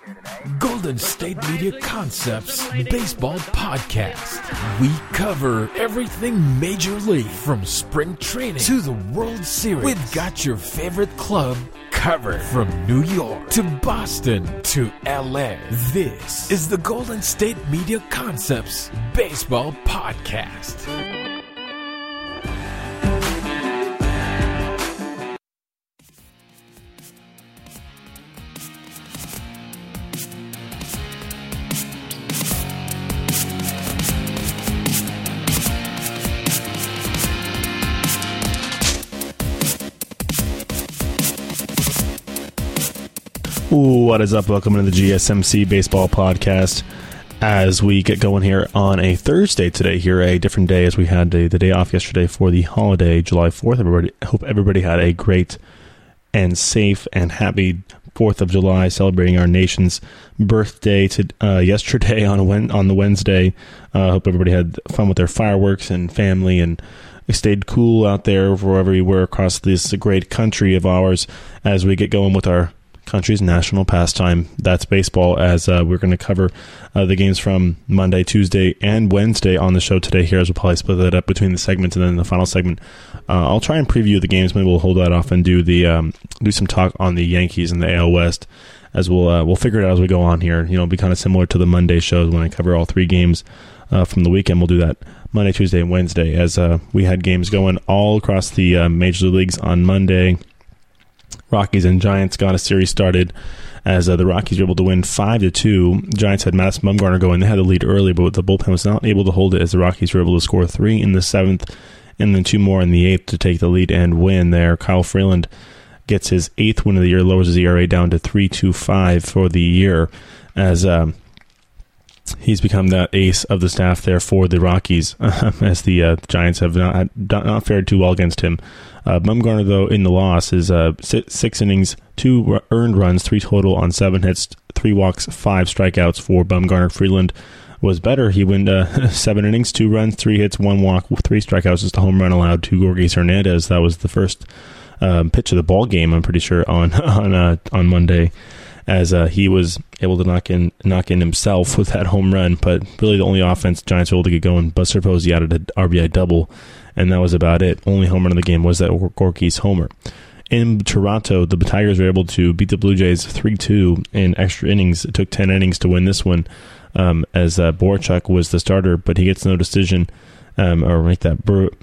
Golden State Media Concepts Baseball Podcast. We cover everything Major League, from spring training to the World Series. We've got your favorite club covered, from New York to Boston to LA. This is the Golden State Media Concepts Baseball Podcast. What is up? Welcome to the GSMC Baseball Podcast. As we get going here on a Thursday today, here a different day, as we had the day off yesterday for the holiday, July 4th. Hope everybody had a great and safe and happy 4th of July, celebrating our nation's birthday yesterday on the Wednesday. Hope everybody had fun with their fireworks and family, and stayed cool out there wherever you were across this great country of ours as we get going with our country's national pastime. That's baseball, as we're going to cover the games from Monday, Tuesday, and Wednesday on the show today here, as we'll probably split that up between the segments, and then in the final segment I'll try and preview the games. Maybe we'll hold that off and do some talk on the Yankees and the AL West, as we'll figure it out as we go on here. It'll be kind of similar to the Monday shows when I cover all three games from the weekend. We'll do that Monday, Tuesday, and Wednesday, as we had games going all across the major leagues on Monday. Rockies and Giants got a series started, as the Rockies were able to win 5-2. Giants had Madison Bumgarner going. They had the lead early, but the bullpen was not able to hold it, as the Rockies were able to score 3 in the 7th and then 2 more in the 8th to take the lead and win there. Kyle Freeland gets his 8th win of the year, lowers his ERA down to 3.25 for the year, as he's become the ace of the staff there for the Rockies, as the Giants have not fared too well against him. Bumgarner, though, in the loss is 6 innings, 2 earned runs, 3 total on 7 hits, 3 walks, 5 strikeouts for Bumgarner. Freeland was better. He went 7 innings, 2 runs, 3 hits, 1 walk, 3 strikeouts, just a home run allowed to Gorgis Hernandez. That was the first pitch of the ball game, I'm pretty sure, on Monday, as he was able to knock in himself with that home run. But really the only offense Giants were able to get going, Buster Posey added an RBI double, and that was about it. Only home run of the game was that Gorgis homer. In Toronto, the Tigers were able to beat the Blue Jays 3-2 in extra innings. It took 10 innings to win this one, as Borchuk was the starter, but he gets no decision, or make that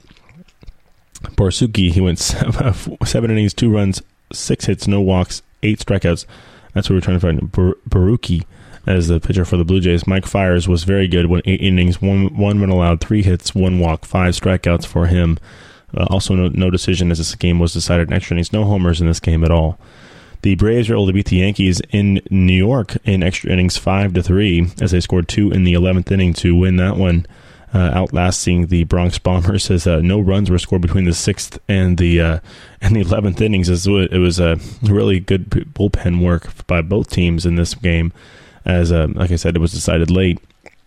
Borsuki. He went 7 innings, 2 runs, 6 hits, no walks, 8 strikeouts. That's what we're trying to find. Baruki as the pitcher for the Blue Jays. Mike Fiers was very good. Went 8 innings, 1 run allowed, 3 hits, 1 walk, 5 strikeouts for him. Also no decision, as this game was decided in extra innings. No homers in this game at all. The Braves were able to beat the Yankees in New York in extra innings 5-3, as they scored 2 in the 11th inning to win that one, outlasting the Bronx Bombers, as no runs were scored between the 6th and the 11th innings. It was a really good bullpen work by both teams in this game, as like I said, it was decided late.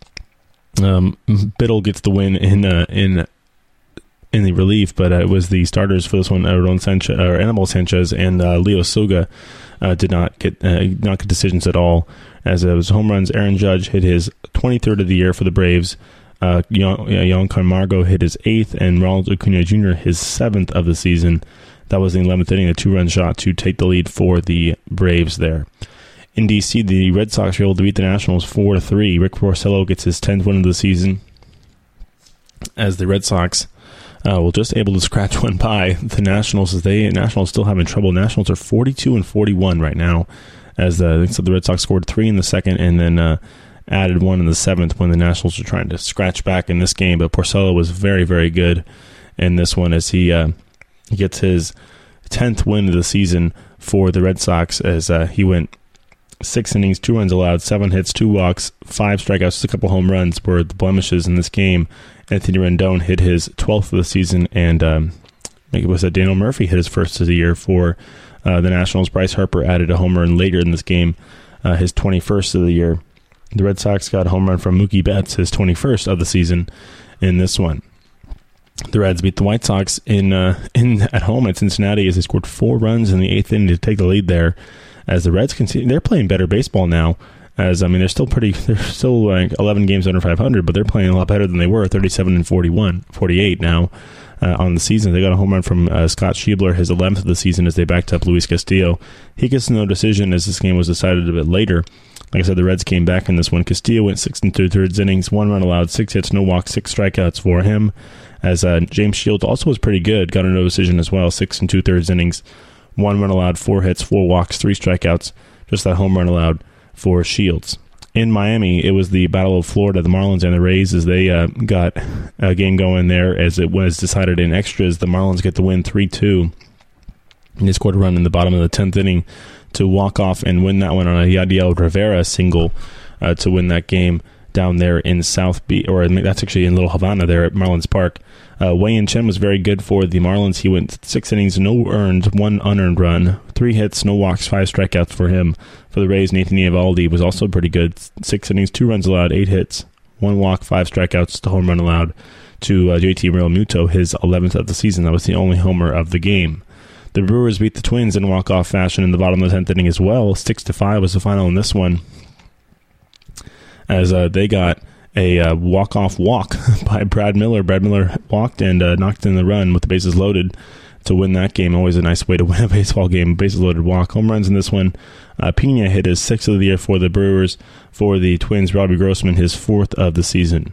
Biddle gets the win in the relief, but it was the starters for this one, Anibal Sanchez and Leo Suga, did not get decisions at all, as it was home runs. Aaron Judge hit his 23rd of the year for the Braves. Yohan Camargo hit his 8th, and Ronald Acuna Jr. his 7th of the season. That was the 11th inning, a 2-run shot to take the lead for the Braves there. In D.C., the Red Sox were able to beat the Nationals 4-3. Rick Porcello gets his 10th win of the season, as the Red Sox were just able to scratch one by the Nationals, as Nationals still having trouble. Nationals are 42-41 right now, as the Red Sox scored 3 in the 2nd, and then added 1 in the 7th when the Nationals were trying to scratch back in this game. But Porcello was very, very good in this one, as he gets his 10th win of the season for the Red Sox, as he went 6 innings, 2 runs allowed, 7 hits, 2 walks, 5 strikeouts, just a couple home runs were the blemishes in this game. Anthony Rendon hit his 12th of the season, and it was Daniel Murphy hit his 1st of the year for the Nationals. Bryce Harper added a home run later in this game, his 21st of the year. The Red Sox got a home run from Mookie Betts, his 21st of the season in this one. The Reds beat the White Sox at home at Cincinnati, as they scored 4 runs in the 8th inning to take the lead there. as the Reds continue. They're playing better baseball now. They're still like 11 games under 500, but they're playing a lot better than they were, 37-48 now on the season. They got a home run from Scott Schiebler, his 11th of the season, as they backed up Luis Castillo. He gets no decision as this game was decided a bit later. Like I said, the Reds came back in this one. Castillo went 6 2/3 innings, 1 run allowed, 6 hits, no walks, 6 strikeouts for him. As James Shields also was pretty good, got a no decision as well, 6 2/3 innings, 1 run allowed, 4 hits, 4 walks, 3 strikeouts, just that home run allowed for Shields. In Miami, it was the Battle of Florida, the Marlins and the Rays, as they got a game going there as it was decided in extras. The Marlins get the win 3-2. And they scored a run in the bottom of the 10th inning to walk off and win that one on a Yadiel Rivera single to win that game down there in South Beach, or that's actually in Little Havana there at Marlins Park. Wei-Yin Chen was very good for the Marlins. He went 6 innings, no earned, 1 unearned run, 3 hits, no walks, 5 strikeouts for him. For the Rays, Nathan Eovaldi was also pretty good. 6 innings, 2 runs allowed, 8 hits, 1 walk, 5 strikeouts, to home run allowed to JT Realmuto, his 11th of the season. That was the only homer of the game. The Brewers beat the Twins in walk-off fashion in the bottom of the 10th inning as well. 6-5 was the final in this one, as they got a walk-off walk by Brad Miller. Brad Miller walked and knocked in the run with the bases loaded to win that game. Always a nice way to win a baseball game, bases loaded walk. Home runs in this one. Pena hit his 6th of the year for the Brewers. For the Twins, Robbie Grossman, his 4th of the season.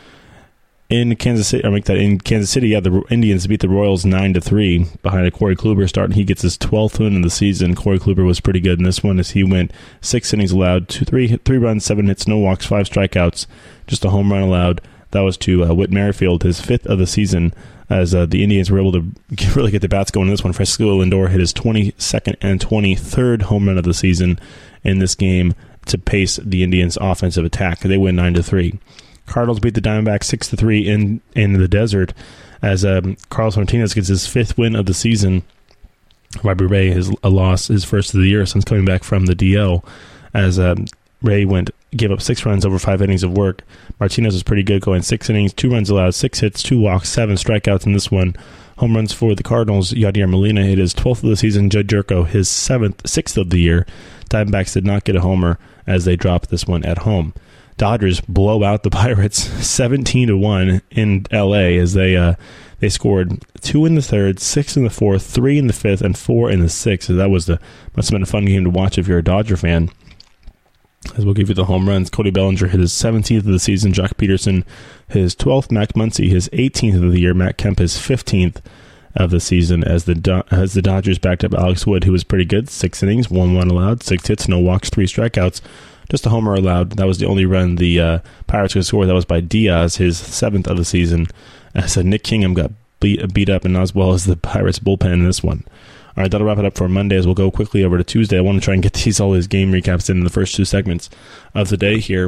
In Kansas City, the Indians beat the Royals 9-3 behind a Corey Kluber start, and he gets his 12th win of the season. Corey Kluber was pretty good in this one as he went 6 innings allowed, 3 runs, 7 hits, no walks, 5 strikeouts, just a home run allowed. That was to Whit Merrifield, his 5th of the season, as the Indians were able to really get the bats going in this one. Francisco Lindor hit his 22nd and 23rd home run of the season in this game to pace the Indians' offensive attack. They win 9-3. Cardinals beat the Diamondbacks 6-3 in the desert as Carlos Martinez gets his 5th win of the season. Robbie Ray has a loss, his 1st of the year since coming back from the DL, as Ray gave up 6 runs over 5 innings of work. Martinez was pretty good, going 6 innings, 2 runs allowed, 6 hits, 2 walks, 7 strikeouts in this one. Home runs for the Cardinals. Yadier Molina hit his 12th of the season. Judd Jerko, his 6th of the year. Diamondbacks did not get a homer as they dropped this one at home. Dodgers blow out the Pirates 17-1 in L.A. as they scored 2 in the 3rd, 6 in the 4th, 3 in the 5th, and 4 in the 6th. So that must have been a fun game to watch if you're a Dodger fan. As we'll give you the home runs, Cody Bellinger hit his 17th of the season, Jock Peterson his 12th, Mac Muncy his 18th of the year, Matt Kemp his 15th of the season as the Dodgers backed up Alex Wood, who was pretty good, 6 innings, 1 run allowed, 6 hits, no walks, 3 strikeouts. Just a homer allowed. That was the only run the Pirates could score. That was by Diaz, his 7th of the season. So Nick Kingham got beat up, and as well as the Pirates bullpen in this one. All right, that'll wrap it up for Monday as we'll go quickly over to Tuesday. I want to try and get all these game recaps in the first 2 segments of the day here.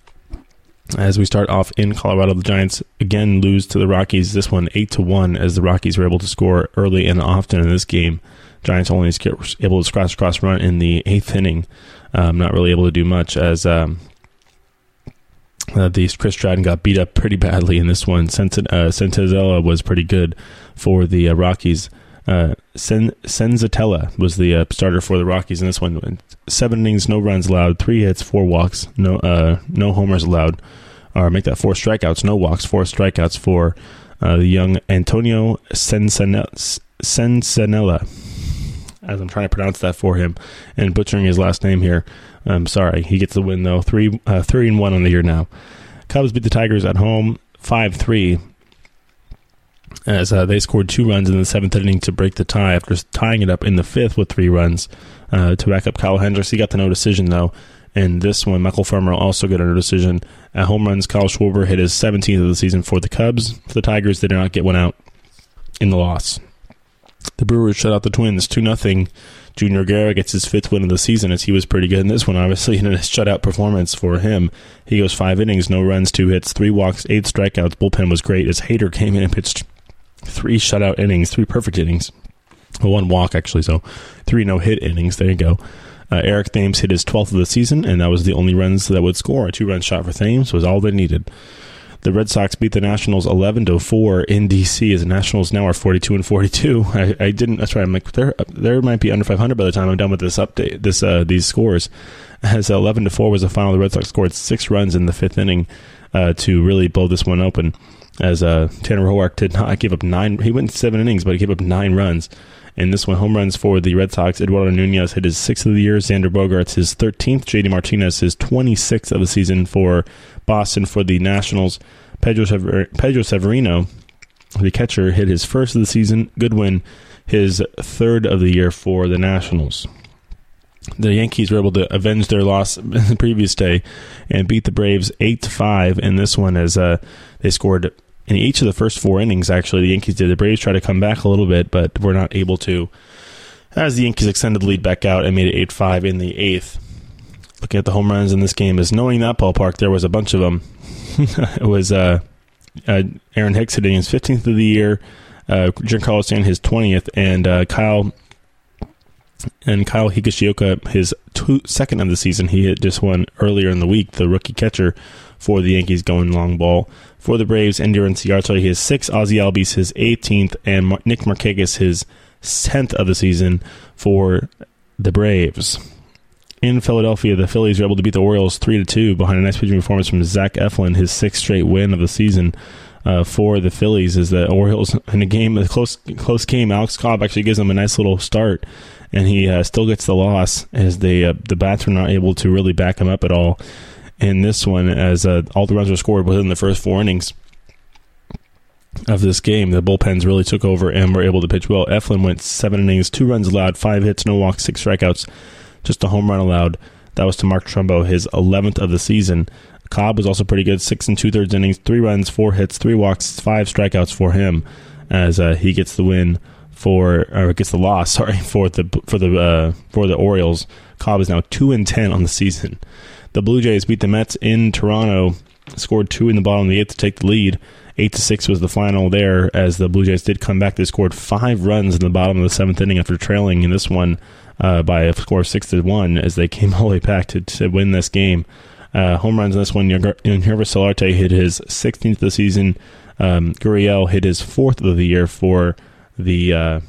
As we start off in Colorado, the Giants again lose to the Rockies. This one 8-1 as the Rockies were able to score early and often in this game. Giants only able to scratch across run in the 8th inning. Not really able to do much as Chris Stratton got beat up pretty badly in this one. Senzatella was pretty good for the Rockies. Senzatella was the starter for the Rockies in this one. 7 innings, no runs allowed, 3 hits, 4 walks, no homers allowed. Or make that 4 strikeouts, no walks, 4 strikeouts for the young Antonio Sensanella. As I'm trying to pronounce that for him and butchering his last name here. I'm sorry. He gets the win, though. 3-1 on the year now. Cubs beat the Tigers at home 5-3 as they scored 2 runs in the 7th inning to break the tie after tying it up in the 5th with 3 runs to back up Kyle Hendricks. He got the no decision, though. And this one, Michael Farmer also got a no decision. At home runs, Kyle Schwarber hit his 17th of the season for the Cubs. For the Tigers, they did not get one out in the loss. The Brewers shut out the Twins 2-0. Junior Guerra gets his 5th win of the season as he was pretty good in this one, obviously, in a shutout performance for him. He goes 5 innings, no runs, 2 hits, 3 walks, 8 strikeouts. Bullpen was great as Hader came in and pitched 3 shutout innings, 3 perfect innings. Well, 1 walk, actually, so 3 no-hit innings. There you go. Eric Thames hit his 12th of the season, and that was the only runs that would score. A 2-run shot for Thames was all they needed. The Red Sox beat the Nationals 11-4 in D.C. as the Nationals now are 42-42. That's right. I'm like, there might be under 500 by the time I'm done with this update. These scores, as 11-4 was the final. The Red Sox scored 6 runs in the 5th inning to really blow this one open. As Tanner Roark did not give up 9. He went 7 innings, but he gave up 9 runs. In this one, home runs for the Red Sox. Eduardo Nunez hit his 6th of the year. Xander Bogaerts his 13th. JD Martinez his 26th of the season for Boston. For the Nationals, Pedro Severino, the catcher, hit his 1st of the season. Goodwin his 3rd of the year for the Nationals. The Yankees were able to avenge their loss the previous day and beat the Braves 8-5 in this one, as they scored in each of the first 4 innings. Actually, the Yankees did. The Braves tried to come back a little bit, but were not able to, as the Yankees extended the lead back out and made it 8-5 in the 8th. Looking at the home runs in this game, is knowing that ballpark, there was a bunch of them. It was Aaron Hicks hitting his 15th of the year, Giancarlo Stanton his 20th, and Kyle Higashioka his 2nd of the season. He hit just one earlier in the week, the rookie catcher for the Yankees, going long ball. For the Braves, Ender Inciarte his 6th, Ozzie Albies his 18th, and Nick Markakis his 10th of the season for the Braves. In Philadelphia, the Phillies were able to beat the Orioles 3-2 behind a nice pitching performance from Zach Eflin, his 6th straight win of the season for the Phillies. As the Orioles, in a close game, Alex Cobb actually gives them a nice little start, and he still gets the loss, as the bats were not able to really back him up at all in this one, as all the runs were scored within the first 4 innings of this game. The bullpens really took over and were able to pitch well. Eflin went 7 innings, 2 runs allowed, 5 hits, no walks, 6 strikeouts, just a home run allowed. That was to Mark Trumbo, his 11th of the season. Cobb was also pretty good, 6 2/3 innings, 3 runs, 4 hits, 3 walks, 5 strikeouts for him, as he gets the loss for the Orioles. Cobb is now 2-10 on the season. The Blue Jays beat the Mets in Toronto, scored 2 in the bottom of the 8th to take the lead. 8-6 was the final there, as the Blue Jays did come back. They scored 5 runs in the bottom of the 7th inning after trailing in this one by a score of 6-1, as they came all the way back to win this game. Home runs in this one, Yervis Solarte hit his 16th of the season. Gurriel hit his 4th of the year for the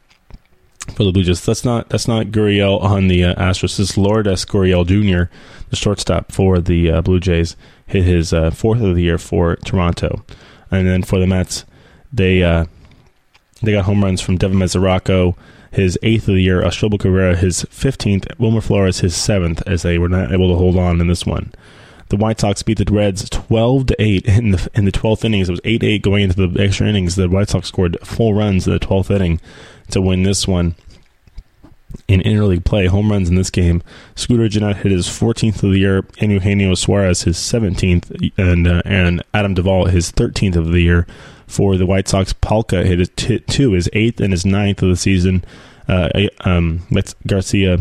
Blue Jays. That's not Gurriel on the Astros. This is Lourdes Gurriel Jr., the shortstop for the Blue Jays, hit his 4th of the year for Toronto. And then for the Mets, they got home runs from Devin Mesoraco, his 8th of the year, Astrobo Cabrera his 15th, Wilmer Flores his 7th, as they were not able to hold on in this one. The White Sox beat the Reds 12-8 in the 12th innings. It was 8-8 going into the extra innings. The White Sox scored 4 runs in the 12th inning to win this one. In interleague play, home runs in this game, Scooter Gennett hit his 14th of the year, and Eugenio Suarez his 17th, and Adam Duvall his 13th of the year. For the White Sox, Palka hit his 2, his 8th and his 9th of the season. That's Garcia.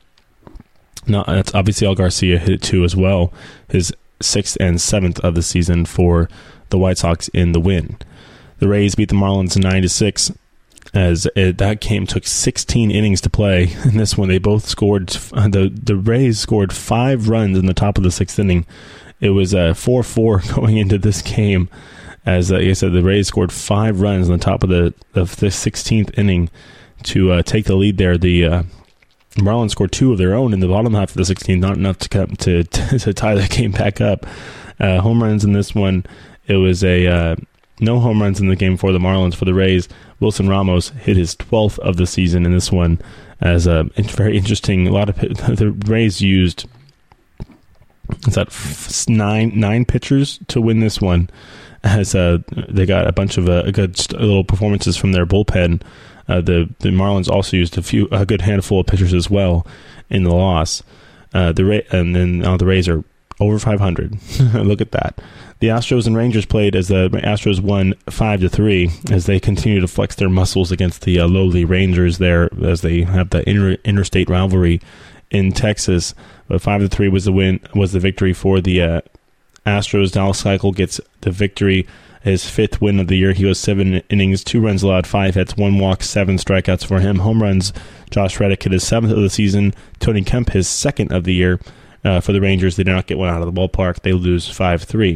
No, that's Avisail Garcia hit it 2 as well, his 6th and 7th of the season for the White Sox in the win. The Rays beat the Marlins 9-6. As that game took 16 innings to play. In this one, they both scored. The Rays scored 5 runs in the top of the 6th inning. It was 4-4 going into this game. As like I said, the Rays scored 5 runs in the top of the 16th inning to take the lead there. The Marlins scored 2 of their own in the bottom half of the 16th, not enough to tie the game back up. Home runs in this one, it was no home runs in the game for the Marlins. For the Rays, Wilson Ramos hit his 12th of the season in this one. As very interesting, a lot of the Rays used 9 pitchers to win this one. As they got a bunch of good little performances from their bullpen. The Marlins also used a good handful of pitchers as well in the loss. The Rays are over 500. Look at that. The Astros and Rangers played as the Astros won 5-3 as they continue to flex their muscles against the lowly Rangers there, as they have the interstate rivalry in Texas. But 5-3 was the victory for the Astros. Dallas Keuchel gets the victory, his 5th win of the year. He was 7 innings, 2 runs allowed, 5 hits, 1 walk, 7 strikeouts for him. Home runs, Josh Reddick hit his 7th of the season. Tony Kemp his 2nd of the year. For the Rangers, they did not get one out of the ballpark. They lose 5-3.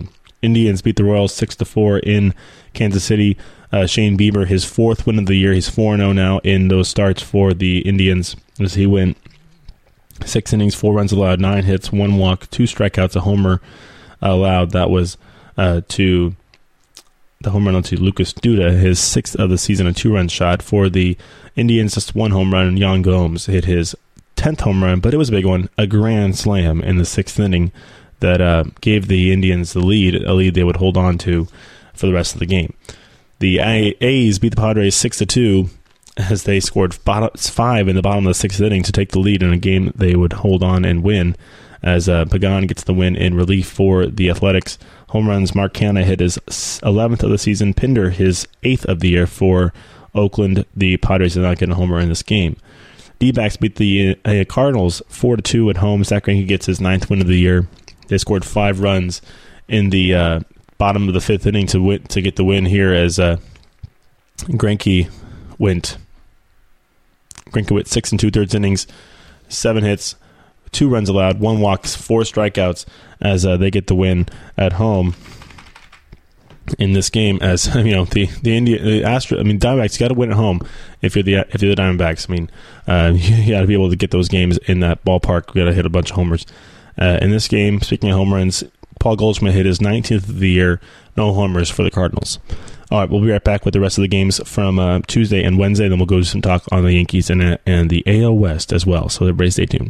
Indians beat the Royals 6-4 in Kansas City. Shane Bieber, his 4th win of the year. He's 4-0 now in those starts for the Indians as he went 6 innings, 4 runs allowed, 9 hits, 1 walk, 2 strikeouts, a homer allowed. That was to the home run to Lucas Duda, his 6th of the season, a 2-run shot. For the Indians, just 1 home run. Yan Gomes hit his 10th home run, but it was a big one, a grand slam in the 6th inning that gave the Indians the lead, a lead they would hold on to for the rest of the game. The A's beat the Padres 6-2 as they scored 5 in the bottom of the 6th inning to take the lead in a game they would hold on and win, as Pagan gets the win in relief for the Athletics. Home runs, Mark Canha hit his 11th of the season, Pinder his 8th of the year for Oakland. The Padres did not get a homer in this game. D-backs beat the Cardinals 4-2 at home. Zach Greinke gets his 9th win of the year. They scored 5 runs in the bottom of the 5th inning to get the win here, as Greinke went 6 2/3 innings, 7 hits, 2 runs allowed, 1 walk, 4 strikeouts, as they get the win at home in this game. As the Diamondbacks, you got to win at home if you're the Diamondbacks. You got to be able to get those games in that ballpark. You got to hit a bunch of homers. In this game, speaking of home runs, Paul Goldschmidt hit his 19th of the year, no homers for the Cardinals. All right, we'll be right back with the rest of the games from Tuesday and Wednesday. Then we'll go to some talk on the Yankees and the AL West as well. So everybody stay tuned.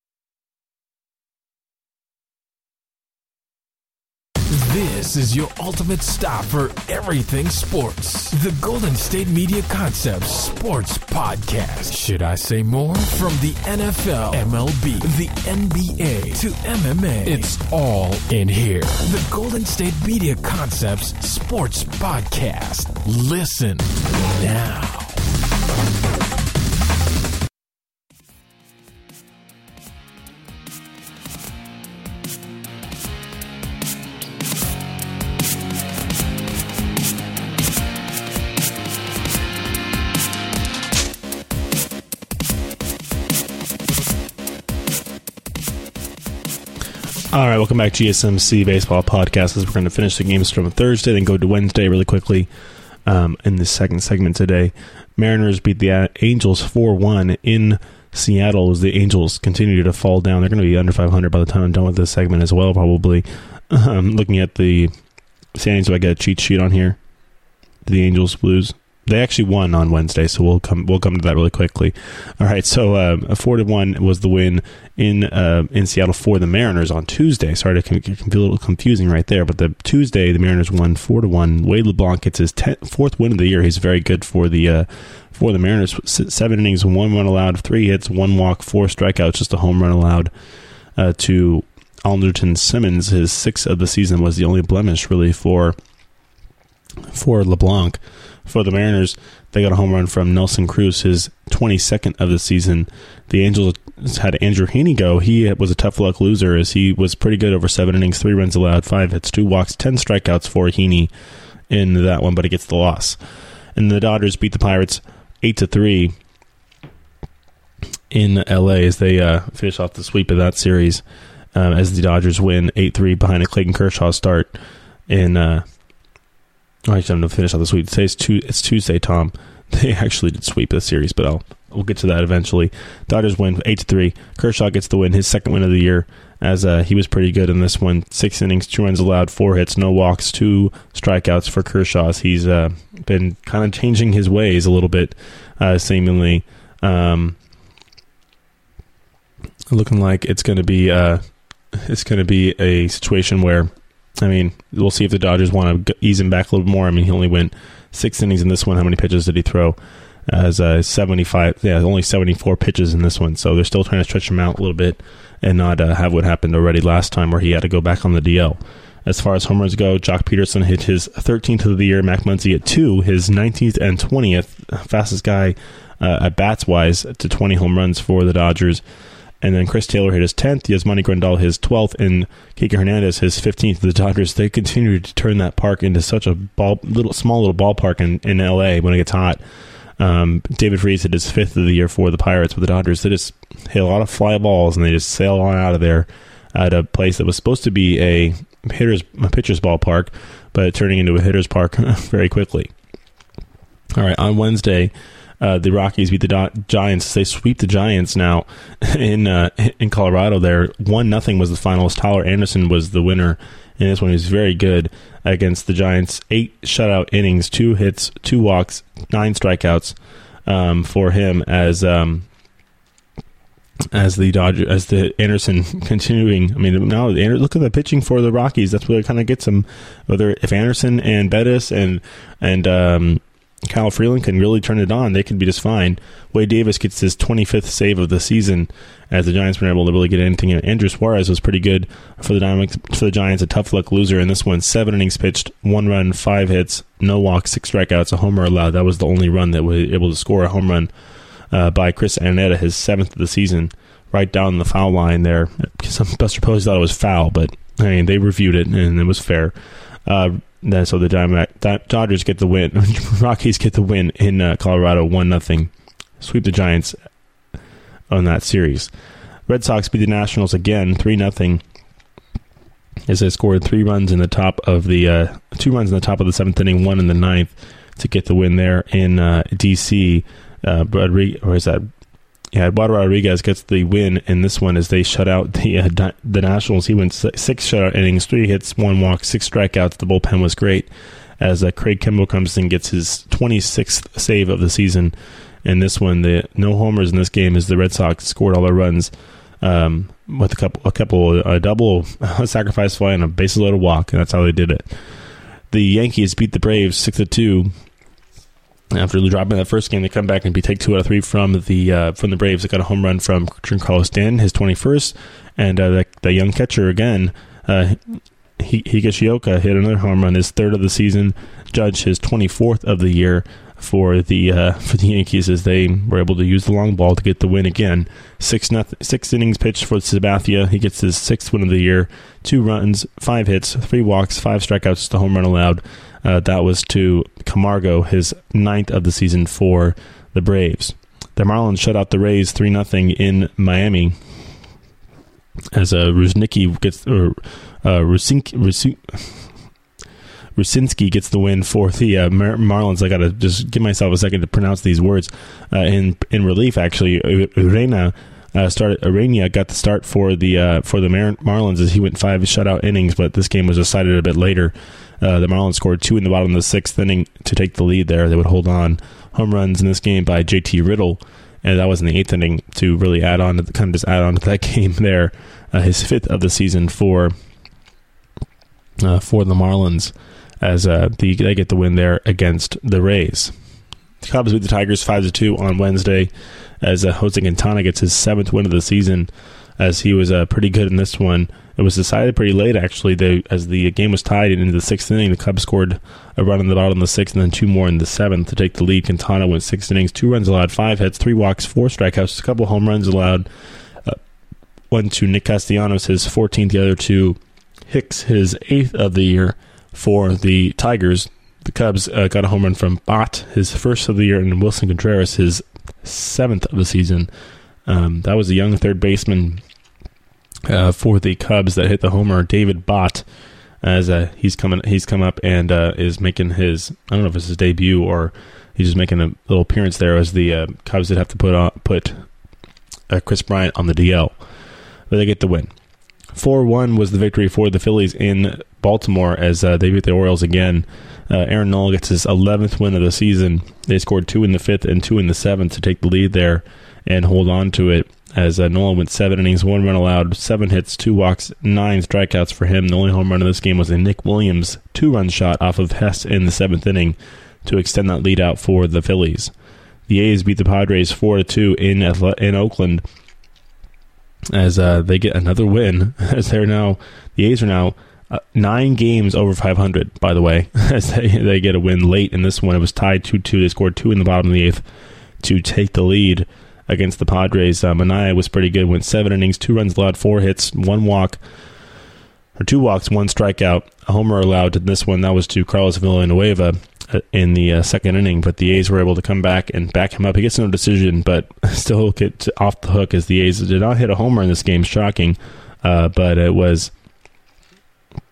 This is your ultimate stop for everything sports. The Golden State Media Concepts Sports Podcast. Should I say more? From the NFL, MLB, the NBA to MMA, it's all in here. The Golden State Media Concepts Sports Podcast. Listen now. All right, welcome back to GSMC Baseball Podcast. As we're going to finish the games from Thursday, then go to Wednesday really quickly in the second segment today. Mariners beat the Angels 4-1 in Seattle as the Angels continue to fall down. They're going to be under 500 by the time I'm done with this segment as well, probably. Looking at the standings, do I get a cheat sheet on here? The Angels Blues. They actually won on Wednesday, so we'll come to that really quickly. All right, so a 4-1 was the win in Seattle for the Mariners on Tuesday. Sorry to be a little confusing right there, but the Tuesday the Mariners won 4-1. Wade LeBlanc gets his 4th win of the year. He's very good for the Mariners. 7 innings, 1 run allowed, 3 hits, 1 walk, 4 strikeouts, just a home run allowed to Alderton Simmons. His 6th of the season was the only blemish really for LeBlanc. For the Mariners, they got a home run from Nelson Cruz, his 22nd of the season. The Angels had Andrew Heaney go. He was a tough luck loser as he was pretty good over 7 innings, 3 runs allowed, 5 hits, 2 walks, 10 strikeouts for Heaney in that one, but he gets the loss. And the Dodgers beat the Pirates 8-3 in LA as they finish off the sweep of that series as the Dodgers win 8-3 behind a Clayton Kershaw start in I just have to finish out the sweep. It's Tuesday, Tom. They actually did sweep the series, but we'll get to that eventually. Dodgers win 8-3. Kershaw gets the win, his 2nd win of the year, as he was pretty good in this one. 6 innings, 2 runs allowed, 4 hits, no walks, 2 strikeouts for Kershaw. He's been kind of changing his ways a little bit, seemingly. Looking like it's going to be a situation where, we'll see if the Dodgers want to ease him back a little more. He only went 6 innings in this one. How many pitches did he throw? As 75, only 74 pitches in this one. So they're still trying to stretch him out a little bit and not have what happened already last time where he had to go back on the DL. As far as homers go, Jock Peterson hit his 13th of the year. Mac Muncy at 2, his 19th and 20th, fastest guy at bats-wise to 20 home runs for the Dodgers. And then Chris Taylor hit his 10th, Yasmani Grandal his 12th, and Kike Hernandez his 15th. The Dodgers, they continue to turn that park into such a small little ballpark in LA when it gets hot. David Freese hit his 5th of the year for the Pirates, but the Dodgers, they just hit a lot of fly balls, and they just sail on out of there at a place that was supposed to be a pitcher's ballpark, but turning into a hitter's park very quickly. All right, on Wednesday, the Rockies beat the Giants. They sweep the Giants now in Colorado. There, 1-0 was the final. Tyler Anderson was the winner, and this one was very good against the Giants. 8 shutout innings, 2 hits, 2 walks, 9 strikeouts for him as the Anderson continuing. I mean, now look at the pitching for the Rockies. That's where it kind of gets them. Whether if Anderson and Bettis and Kyle Freeland can really turn it on, they could be just fine. Wade Davis gets his 25th save of the season as the Giants were able to really get anything in. Andrew Suarez was pretty good for the Giants, a tough luck loser in this one. 7 innings pitched, 1 run, 5 hits, no walks, 6 strikeouts, a homer allowed. That was the only run that was able to score a home run by Chris Annetta, his 7th of the season, right down the foul line there. Some Buster Posey thought it was foul, but I mean, they reviewed it and it was fair. So the Dodgers get the win. Rockies get the win in Colorado, 1-0. Sweep the Giants on that series. Red Sox beat the Nationals again, 3-0. As they scored 2 runs in the top of the 7th inning, 1 in the 9th to get the win there in D.C. Eduardo Rodriguez gets the win in this one as they shut out the Nationals. He went 6 shutout innings, 3 hits, 1 walk, 6 strikeouts. The bullpen was great as Craig Kimbrell comes in, gets his 26th save of the season. In this one, no homers in this game as the Red Sox scored all their runs with a double, a sacrifice fly, and a bases loaded walk, and that's how they did it. The Yankees beat the Braves 6-2. After dropping that first game, they come back and take 2 out of 3 from the Braves. They got a home run from Giancarlo Stanton, his 21st, and the young catcher again, Higashioka, hit another home run, his 3rd of the season. Judge his 24th of the year for the Yankees as they were able to use the long ball to get the win again. 6 innings pitched for Sabathia. He gets his 6th win of the year. 2 runs, 5 hits, 3 walks, 5 strikeouts. The home run allowed. That was to Camargo, his 9th of the season for the Braves. The Marlins shut out the Rays 3-0 in Miami as Rusinski gets the win for the Marlins. I got to just give myself a second to pronounce these words. In relief, actually, Urena got the start for the Marlins as he went 5 shutout innings, but this game was decided a bit later. The Marlins scored 2 in the bottom of the 6th inning to take the lead there. They would hold on. Home runs in this game by JT Riddle, and that was in the 8th inning to really add on to that game there. His 5th of the season for the Marlins as they get the win there against the Rays. The Cubs beat the Tigers 5-2 on Wednesday as Jose Quintana gets his 7th win of the season as he was pretty good in this one. It was decided pretty late, actually. As the game was tied into the 6th inning, the Cubs scored a run in the bottom of the 6th and then 2 more in the 7th to take the lead. Quintana went 6 innings, 2 runs allowed, 5 hits, 3 walks, 4 strikeouts, a couple home runs allowed. One to Nick Castellanos, his 14th, the other to Hicks, his 8th of the year for the Tigers. The Cubs got a home run from Bott, his 1st of the year, and Wilson Contreras, his 7th of the season. That was a young third baseman for the Cubs that hit the homer, David Bott, as he's come up and is making his, I don't know if it's his debut or he's just making a little appearance there as the Cubs did have to put Chris Bryant on the DL. But they get the win. 4-1 was the victory for the Phillies in Baltimore as they beat the Orioles again. Aaron Nola gets his 11th win of the season. They scored 2 in the 5th and 2 in the 7th to take the lead there and hold on to it as Nola went 7 innings, 1 run allowed, 7 hits, 2 walks, 9 strikeouts for him. The only home run of this game was a Nick Williams 2-run shot off of Hess in the 7th inning to extend that lead out for the Phillies. The A's beat the Padres 4-2 in Oakland as they get another win. As the A's are now 9 games over 500, by the way, as they get a win late in this one. It was tied 2-2. They scored 2 in the bottom of the 8th to take the lead against the Padres. Manaea was pretty good, went 7 innings, 2 runs allowed, 4 hits, 2 walks, 1 strikeout, a homer allowed in this one. That was to Carlos Villanueva in the 2nd inning, but the A's were able to come back and back him up. He gets no decision, but still get off the hook as the A's did not hit a homer in this game. Shocking, but it was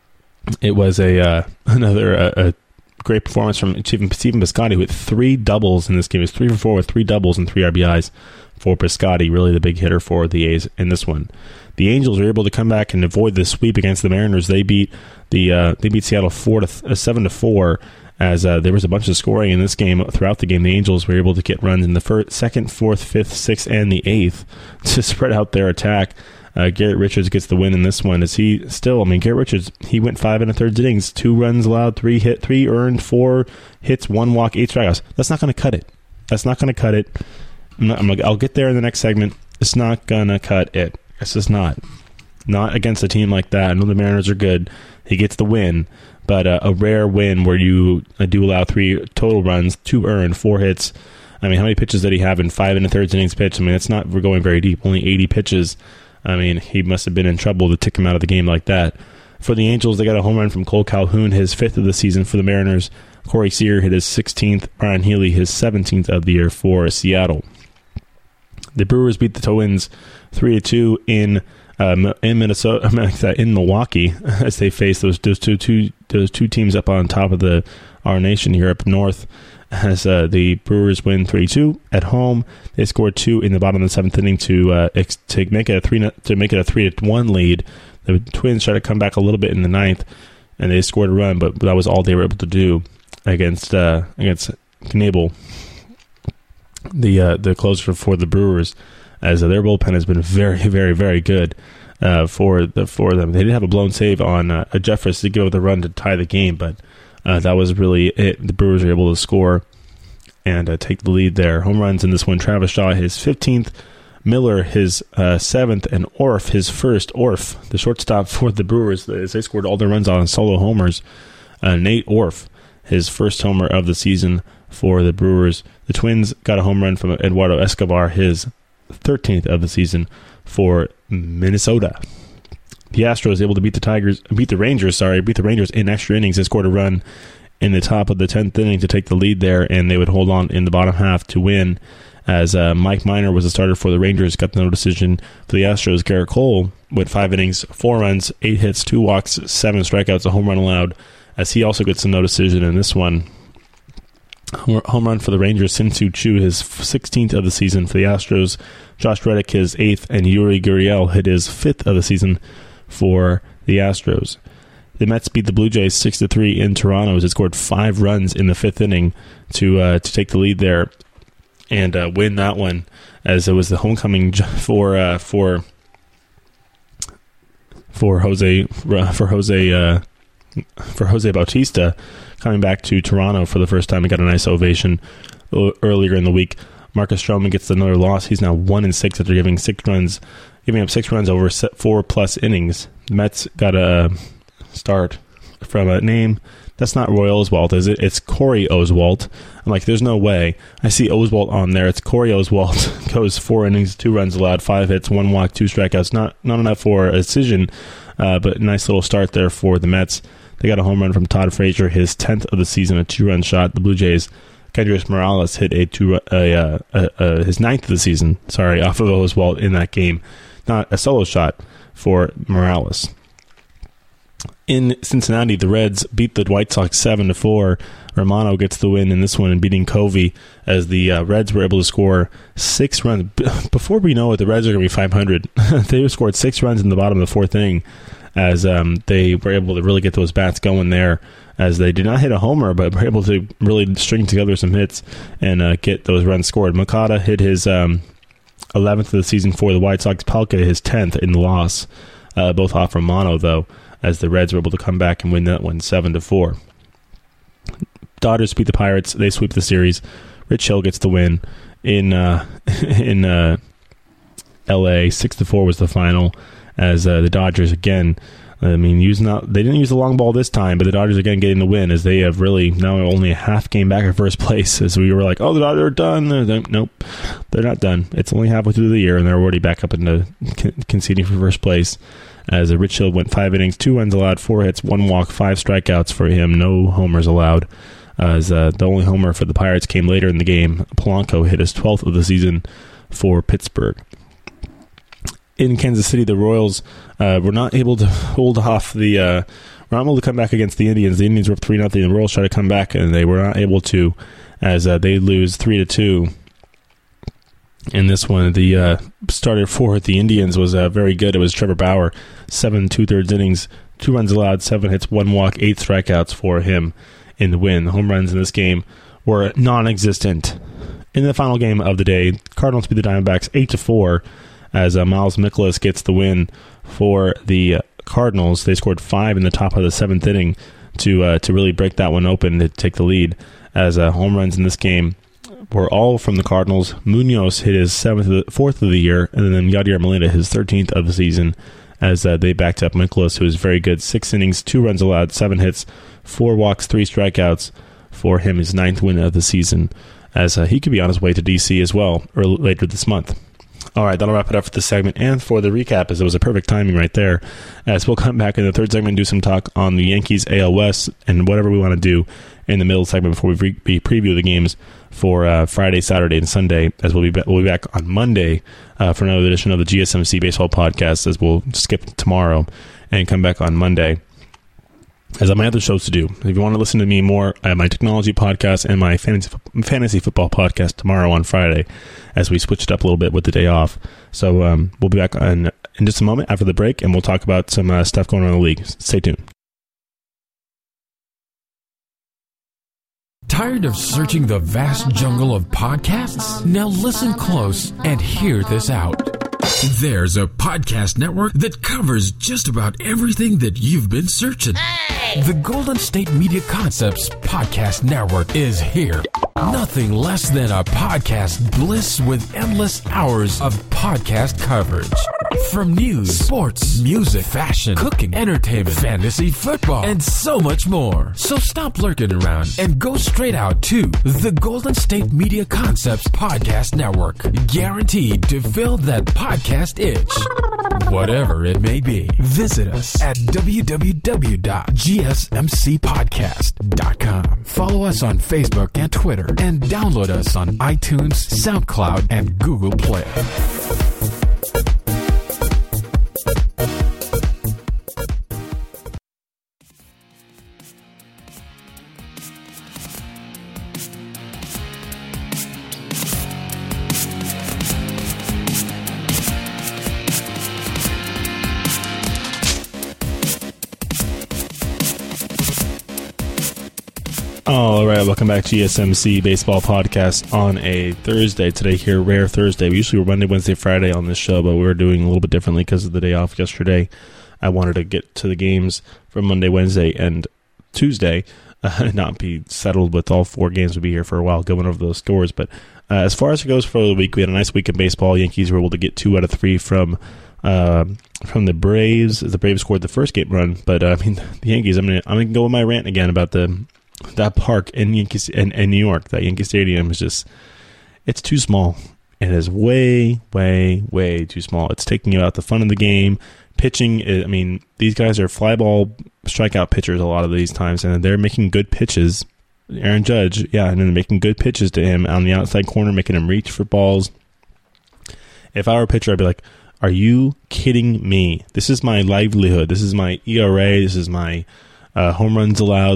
it was another great performance from Stephen Piscotty with 3 doubles in this game. He was 3 for 4 with 3 doubles and 3 RBIs for Piscotty, really the big hitter for the A's in this one. The Angels were able to come back and avoid the sweep against the Mariners. They beat Seattle 7-4, as there was a bunch of scoring in this game. Throughout the game, the Angels were able to get runs in the 2nd, 4th, 5th, 6th, and the 8th to spread out their attack. Garrett Richards gets the win in this one. Garrett Richards, he went 5 1/3 innings, 2 runs allowed, 3 earned, 4 hits, 1 walk, 8 strikeouts. That's not going to cut it. I'll get there in the next segment. It's not going to cut it. It's just not against a team like that. I know the Mariners are good. He gets the win, but a rare win where you do allow 3 total runs, 2 earned, 4 hits. I mean, how many pitches did he have in 5 1/3 innings pitched? I mean, we're going very deep. Only 80 pitches. I mean, he must have been in trouble to tick him out of the game like that. For the Angels, they got a home run from Cole Calhoun, his 5th of the season for the Mariners. Corey Seager hit his 16th. Brian Healy his 17th of the year for Seattle. The Brewers beat the Twins 3-2 in Minnesota, in Milwaukee, as they face those two teams up on top of our nation here up north. As the Brewers win 3-2 at home, they scored 2 in the bottom of the 7th inning to make it a 3-1 lead. The Twins tried to come back a little bit in the 9th, and they scored a run, but that was all they were able to do against Knebel, the closer for the Brewers, as their bullpen has been very, very, very good for them. They did have a blown save on Jeffress to give up the run to tie the game, but that was really it. The Brewers were able to score and take the lead there. Home runs in this one: Travis Shaw his 15th, Miller his 7th, and Orf his 1st. Orf, the shortstop for the Brewers, as they scored all their runs on solo homers. Nate Orf, his 1st homer of the season for the Brewers. The Twins got a home run from Eduardo Escobar, his 13th of the season for Minnesota. The Astros able to beat the Rangers in extra innings. They scored a run in the top of the 10th inning to take the lead there, and they would hold on in the bottom half to win, as Mike Minor was the starter for the Rangers, got the no decision. For the Astros, Garrett Cole went 5 innings, 4 runs, 8 hits, 2 walks, 7 strikeouts, a home run allowed, as he also gets a no decision in this one. Home run for the Rangers, Sin-Soo Choo, his 16th of the season. For the Astros, Josh Reddick, his 8th, and Yuri Gurriel hit his 5th of the season for the Astros. The Mets beat the Blue Jays 6-3 in Toronto, as it scored 5 runs in the 5th inning to take the lead there and win that one, as it was the homecoming for Jose Bautista, coming back to Toronto for the first time. He got a nice ovation earlier in the week. Marcus Stroman gets another loss. He's now 1-6 after giving up 6 runs over 4+ innings. The Mets got a start from a name that's not Roy Oswalt, is it? It's Corey Oswalt. I'm like, there's no way. I see Oswalt on there. It's Corey Oswalt. Goes 4 innings, 2 runs allowed, 5 hits, 1 walk, 2 strikeouts. Not enough for a decision, but nice little start there for the Mets. They got a home run from Todd Frazier, his 10th of the season, a 2-run shot. The Blue Jays, Kendrys Morales hit his 9th of the season, off of Oswalt in that game. Not a solo shot for Morales. In Cincinnati, the Reds beat the White Sox 7-4. Romano gets the win in this one, and beating Covey, as the Reds were able to score 6 runs. Before we know it, the Reds are going to be 500. They scored 6 runs in the bottom of the 4th inning, as they were able to really get those bats going there, as they did not hit a homer, but were able to really string together some hits and get those runs scored. Makata hit his 11th of the season for the White Sox. Palka his 10th in the loss, both off Romano, though, as the Reds were able to come back and win that one 7-4. Dodgers beat the Pirates. They sweep the series. Rich Hill gets the win in L.A. 6-4 was the final, as the Dodgers again, they didn't use the long ball this time, but the Dodgers again getting the win, as they have really now only a half game back at first place, as we were like, oh, the Dodgers are done. Nope, they're not done. It's only halfway through the year, and they're already back up into conceding for first place, as Rich Hill went 5 innings, 2 runs allowed, 4 hits, 1 walk, 5 strikeouts for him, no homers allowed, as the only homer for the Pirates came later in the game. Polanco hit his 12th of the season for Pittsburgh. in Kansas City, the Royals were not able to hold off the. Were not able to come back against the Indians. The Indians were up 3-0. The Royals tried to come back, and they were not able to, as they lose 3-2. In this one, the starter for the Indians was very good. It was Trevor Bauer, 7 2/3 innings, 2 runs allowed, 7 hits, 1 walk, 8 strikeouts for him in the win. The home runs in this game were non-existent. In the final game of the day, Cardinals beat the Diamondbacks 8-4 as Miles Mikolas gets the win for the Cardinals. They scored 5 in the top of the 7th inning to really break that one open to take the lead. As home runs in this game were all from the Cardinals. Munoz hit his 4th of the year, and then Yadier Molina his 13th of the season as they backed up Mikolas, who was very good. 6 innings, 2 runs allowed, 7 hits, 4 walks, 3 strikeouts for him, his 9th win of the season, as he could be on his way to D.C. as well later this month. All right, that'll wrap it up for this segment and for the recap, as it was a perfect timing right there. As we'll come back in the third segment and do some talk on the Yankees AL West and whatever we want to do in the middle segment before we preview the games for Friday, Saturday, and Sunday. As we'll be back on Monday for another edition of the GSMC Baseball Podcast, as we'll skip tomorrow and come back on Monday. As I have my other shows to do. If you want to listen to me more, I have my technology podcast and my fantasy football podcast tomorrow on Friday, as we switched up a little bit with the day off. So we'll be back in just a moment after the break, and we'll talk about some stuff going on in the league. Stay tuned. Tired of searching the vast jungle of podcasts? Now listen close and hear this out. There's a podcast network that covers just about everything that you've been searching. The Golden State Media Concepts Podcast Network is here. Nothing less than a podcast bliss with endless hours of podcast coverage. From news, sports, music, fashion, cooking, entertainment, fantasy, football, and so much more. So stop lurking around and go straight out to the Golden State Media Concepts Podcast Network. Guaranteed to fill that podcast itch. Whatever it may be. Visit us at www.gsmcpodcast.com. Follow us on Facebook and Twitter, and download us on iTunes, SoundCloud, and Google Play. All right, welcome back to GSMC Baseball Podcast on a Thursday. Today here, rare Thursday. We usually were Monday, Wednesday, Friday on this show, but we're doing a little bit differently because of the day off yesterday. I wanted to get to the games from Monday, Wednesday, and Tuesday, not be settled with all 4 games. We'll be here for a while going over those scores. But as far as it goes for the week, we had a nice week in baseball. Yankees were able to get 2 out of 3 from the Braves. The Braves scored the first game run, but the Yankees. I'm gonna go with my rant again about that park in New York. That Yankee Stadium is it's too small. It is way, way, way too small. It's taking out the fun of the game. Pitching, these guys are fly ball strikeout pitchers a lot of these times, and they're making good pitches. Aaron Judge, and they're making good pitches to him on the outside corner, making him reach for balls. If I were a pitcher, I'd be like, are you kidding me? This is my livelihood. This is my ERA. This is my home runs allowed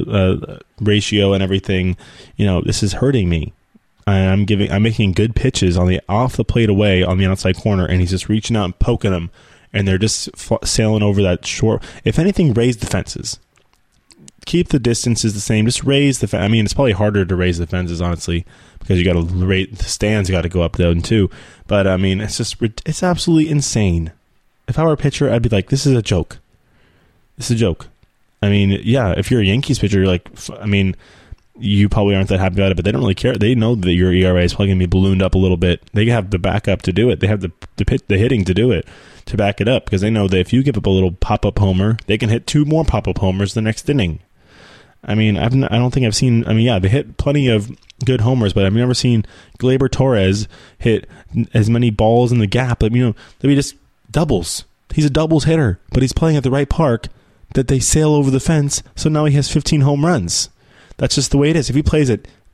ratio and everything. This is hurting me. I'm making good pitches on the off the plate away on the outside corner, and he's just reaching out and poking them, and they're just sailing over that short. If anything, raise the fences. Keep the distances the same. Just raise the fence. It's probably harder to raise the fences, honestly, because you got to rate the stands. You got to go up there too. But it's absolutely insane. If I were a pitcher, I'd be like, this is a joke. This is a joke. If you're a Yankees pitcher, you're like, you probably aren't that happy about it, but they don't really care. They know that your ERA is probably going to be ballooned up a little bit. They have the backup to do it. They have the hitting to do it, to back it up, because they know that if you give up a little pop-up homer, they can hit 2 more pop-up homers the next inning. I don't think I've seen... they hit plenty of good homers, but I've never seen Gleyber Torres hit as many balls in the gap. They'll be just doubles. He's a doubles hitter, but he's playing at the right park that they sail over the fence, so now he has 15 home runs. That's just the way it is. If he plays at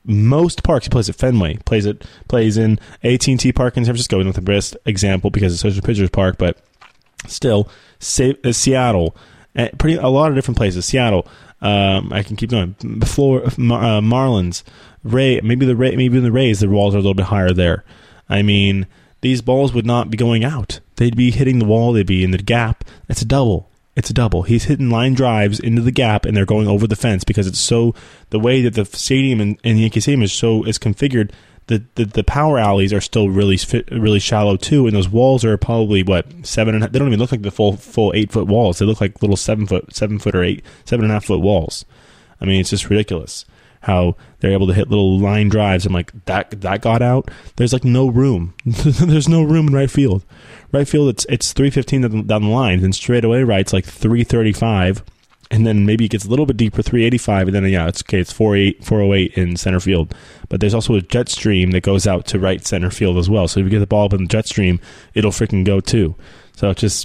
most parks. He plays at Fenway, plays in AT&T Park in San Francisco. Not the best example because it's Social Pictures Park, but still, Seattle, a lot of different places. Seattle, I can keep going. Marlins, maybe the Rays, the walls are a little bit higher there. I mean, these balls would not be going out. They'd be hitting the wall. They'd be in the gap. It's a double. He's hitting line drives into the gap, and they're going over the fence because it's so the way that the stadium in Yankee Stadium is configured. The power alleys are still really shallow too, and those walls are probably 7.5. They don't even look like the full 8-foot walls. They look like little 7-foot or 7.5 foot walls. I mean, it's just ridiculous how they're able to hit little line drives. I'm like, that got out. There's like no room. There's no room in right field. Right field, it's 315 down the line, then straight away right's like 335, and then maybe it gets a little bit deeper, 385, and then it's 408 in center field. But there's also a jet stream that goes out to right center field as well. So if you get the ball up in the jet stream, it'll freaking go too. So it's just,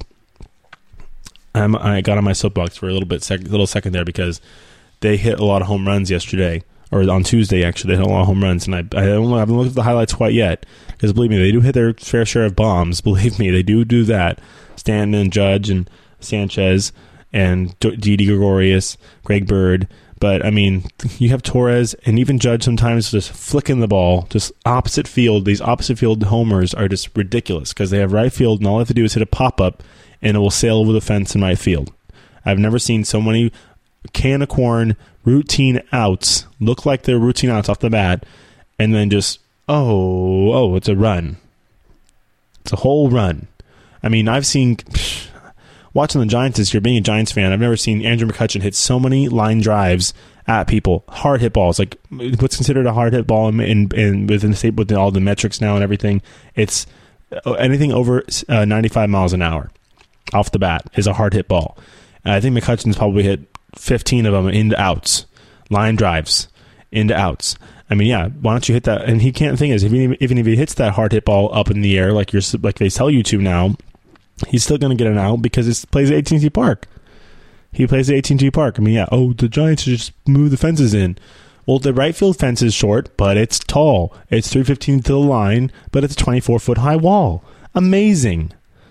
I got on my soapbox for a little second there because they hit a lot of home runs yesterday. Or on Tuesday, actually, they hit a lot of home runs, and I haven't looked at the highlights quite yet, because believe me, they do hit their fair share of bombs. Believe me, they do that. Stanton and Judge and Sanchez and Didi Gregorius, Greg Bird. But, I mean, you have Torres and even Judge sometimes just flicking the ball, just opposite field. These opposite field homers are just ridiculous, because they have right field, and all they have to do is hit a pop-up, and it will sail over the fence in right field. I've never seen so many can of corn routine outs look like they're routine outs off the bat, and then just it's a run. It's a whole run. I mean, I've seen watching the Giants this year, being a Giants fan, I've never seen Andrew McCutchen hit so many line drives at people, hard hit balls, like what's considered a hard hit ball in within the state with all the metrics now and everything. It's anything over 95 miles an hour off the bat is a hard hit ball. And I think McCutchen's probably hit 15 of them into outs, line drives into outs. I mean, yeah, why don't you hit that? And he can't think is even if he hits that hard hit ball up in the air like they tell you to now, he's still going to get an out because he plays at AT&T Park. He plays at AT&T Park. I mean, yeah. Oh, the Giants just move the fences in. Well, the right field fence is short, but it's tall. It's 315 to the line, but it's a 24-foot high wall. Amazing.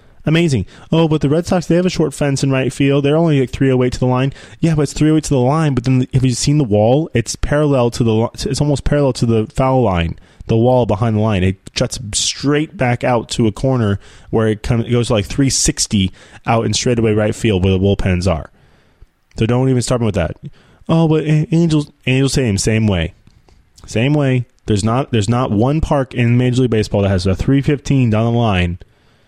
Oh, but the Red Sox, they have a short fence in right field. They're only like 308 to the line. Yeah, but it's 308 to the line. But then, have you seen the wall? It's parallel to it's almost parallel to the foul line. The wall behind the line. It juts straight back out to a corner where it goes to like 360 out in straightaway right field where the bullpens are. So don't even start with that. Oh, but Angels Stadium, same way. There's not one park in Major League Baseball that has a 315 down the line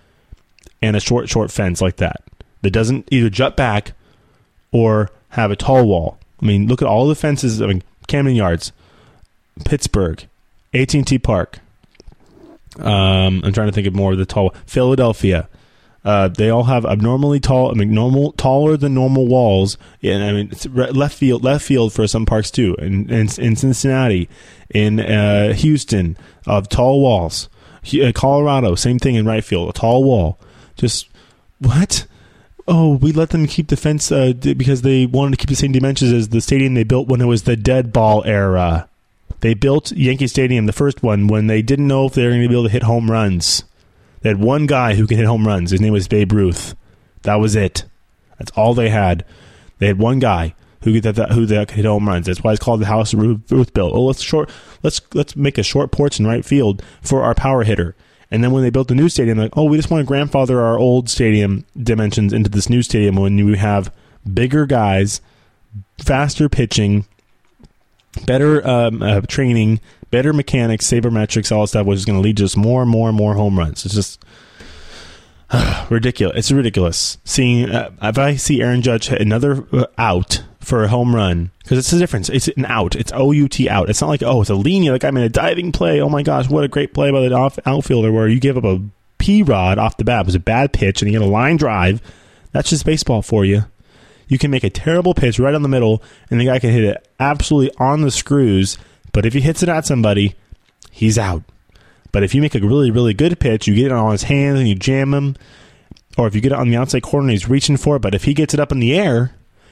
and a short fence like that doesn't either jut back or have a tall wall. I mean, look at all the fences. I mean, Camden Yards, Pittsburgh, AT&T Park. I'm trying to think of more of the tall. Philadelphia. They all have abnormally tall. I mean, taller than normal walls. And I mean, it's left field for some parks too. In Cincinnati, in Houston, tall walls. Colorado, same thing in right field, a tall wall. Just what? Oh, we let them keep the fence because they wanted to keep the same dimensions as the stadium they built when it was the dead ball era. They built Yankee Stadium, the first one, when they didn't know if they were going to be able to hit home runs. They had one guy who could hit home runs. His name was Babe Ruth. That was it. That's all they had. They had one guy who could hit home runs. That's why it's called the house Ruth built. Oh, let's make a short porch in right field for our power hitter. And then when they built the new stadium, like, oh, we just want to grandfather our old stadium dimensions into this new stadium when you have bigger guys, faster pitching, better training, better mechanics, sabermetrics, all that stuff, which is going to lead to just more and more and more home runs. It's just ridiculous. It's ridiculous. Seeing if I see Aaron Judge hit another out for a home run, because it's a difference. It's an out. It's O-U-T out. It's not like, oh, it's a leaning, like I'm in a diving play. Oh my gosh, what a great play by the outfielder where you give up a P-Rod off the bat. It was a bad pitch, and you get a line drive. That's just baseball for you. You can make a terrible pitch right on the middle, and the guy can hit it absolutely on the screws, but if he hits it at somebody, he's out. But if you make a really, really good pitch, you get it on his hands and you jam him, or if you get it on the outside corner and he's reaching for it, but if he gets it up in the air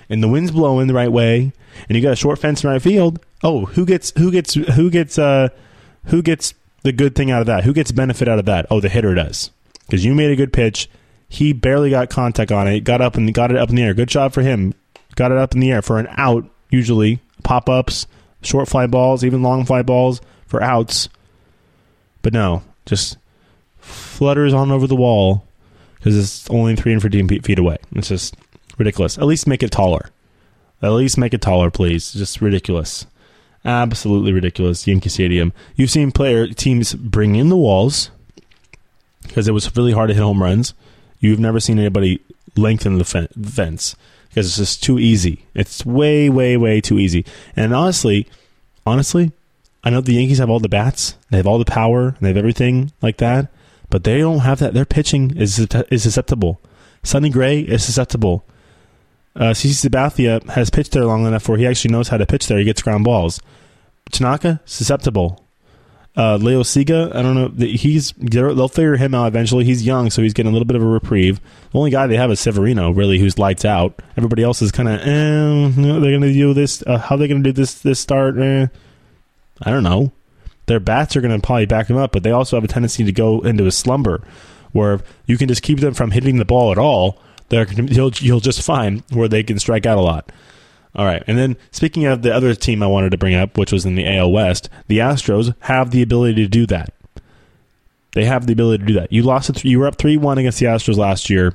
and the wind's blowing the right way, and you got a short fence in right field, who gets the good thing out of that? Who gets benefit out of that? Oh, the hitter does, because you made a good pitch. He barely got contact on it. Got it up in the air. Good job for him. Got it up in the air for an out. Usually pop-ups, short fly balls, even long fly balls for outs. But no, just flutters on over the wall because it's only 315 feet away. It's just ridiculous. At least make it taller. Please. Just ridiculous. Absolutely ridiculous. Yankee Stadium. You've seen teams bring in the walls because it was really hard to hit home runs. You've never seen anybody lengthen the fence because it's just too easy. It's way, way, way too easy. And honestly, I know the Yankees have all the bats, they have all the power, and they have everything like that, but they don't have that. Their pitching is susceptible. Sonny Gray is susceptible. CC Sabathia has pitched there long enough where he actually knows how to pitch there. He gets ground balls. Tanaka, susceptible. Leo Sega, I don't know. They'll figure him out eventually. He's young, so he's getting a little bit of a reprieve. The only guy they have is Severino, really, who's lights out. Everybody else is kind of, they're going to do this. How are they going to do this start? I don't know. Their bats are going to probably back him up, but they also have a tendency to go into a slumber where you can just keep them from hitting the ball at all. You'll just fine where they can strike out a lot. All right, and then speaking of the other team I wanted to bring up, which was in the AL West, the Astros have the ability to do that. They have the ability to do that. You were up 3-1 against the Astros last year,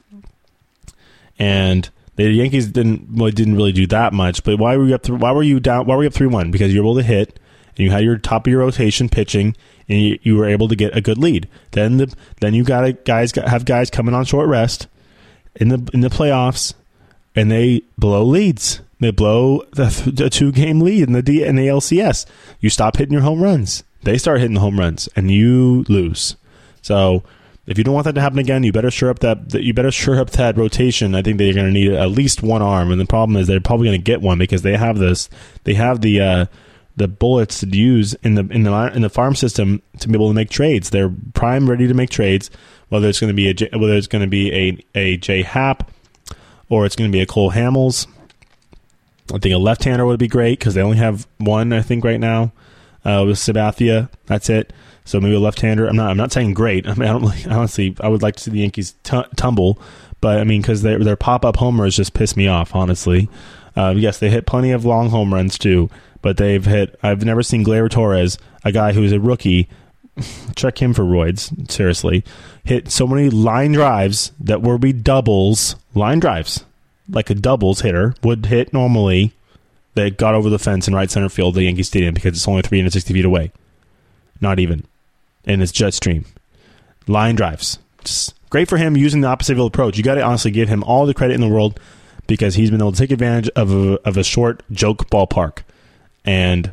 and the Yankees didn't really do that much. But why were you up 3-1? Because you were able to hit, and you had your top of your rotation pitching, and you were able to get a good lead. Then you got guys coming on short rest in the playoffs, and they blow leads. They blow a 2-game lead in the LCS. You stop hitting your home runs. They start hitting the home runs, and you lose. So if you don't want that to happen again, you better shore up that rotation. I think they're going to need at least one arm, and the problem is they're probably going to get one because they have the bullets to use in the farm system to be able to make trades. They're prime ready to make trades, whether it's going to be a J Happ or it's going to be a Cole Hamels. I think a left-hander would be great because they only have one, I think, right now with Sabathia. That's it. So maybe a left-hander. I'm not saying great. I mean, honestly, I would like to see the Yankees tumble, but I mean, because their pop-up homers just piss me off. Honestly, yes, they hit plenty of long home runs too, but I've never seen Gleyber Torres, a guy who's a rookie. Check him for roids. Seriously, hit so many line drives that would be doubles. Line drives. Like a doubles hitter would hit normally, that got over the fence in right center field of the Yankee Stadium because it's only 360 feet away. Not even. And it's jet stream. Line drives. Just great for him using the opposite field approach. You got to honestly give him all the credit in the world because he's been able to take advantage of a short joke ballpark. And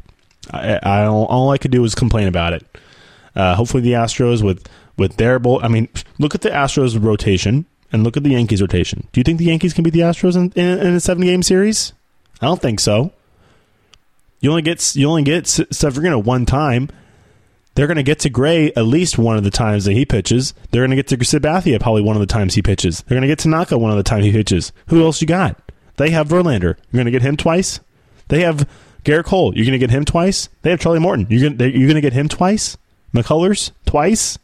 all I could do was complain about it. Hopefully the Astros with their look at the Astros rotation. And look at the Yankees rotation. Do you think the Yankees can beat the Astros in a 7-game series? I don't think so. You only get Severino one time. They're going to get to Gray at least one of the times that he pitches. They're going to get to Sabathia probably one of the times he pitches. They're going to get Tanaka one of the times he pitches. Who else you got? They have Verlander. You're going to get him twice. They have Garrett Cole. You're going to get him twice. They have Charlie Morton. You're going to get him twice. McCullers twice.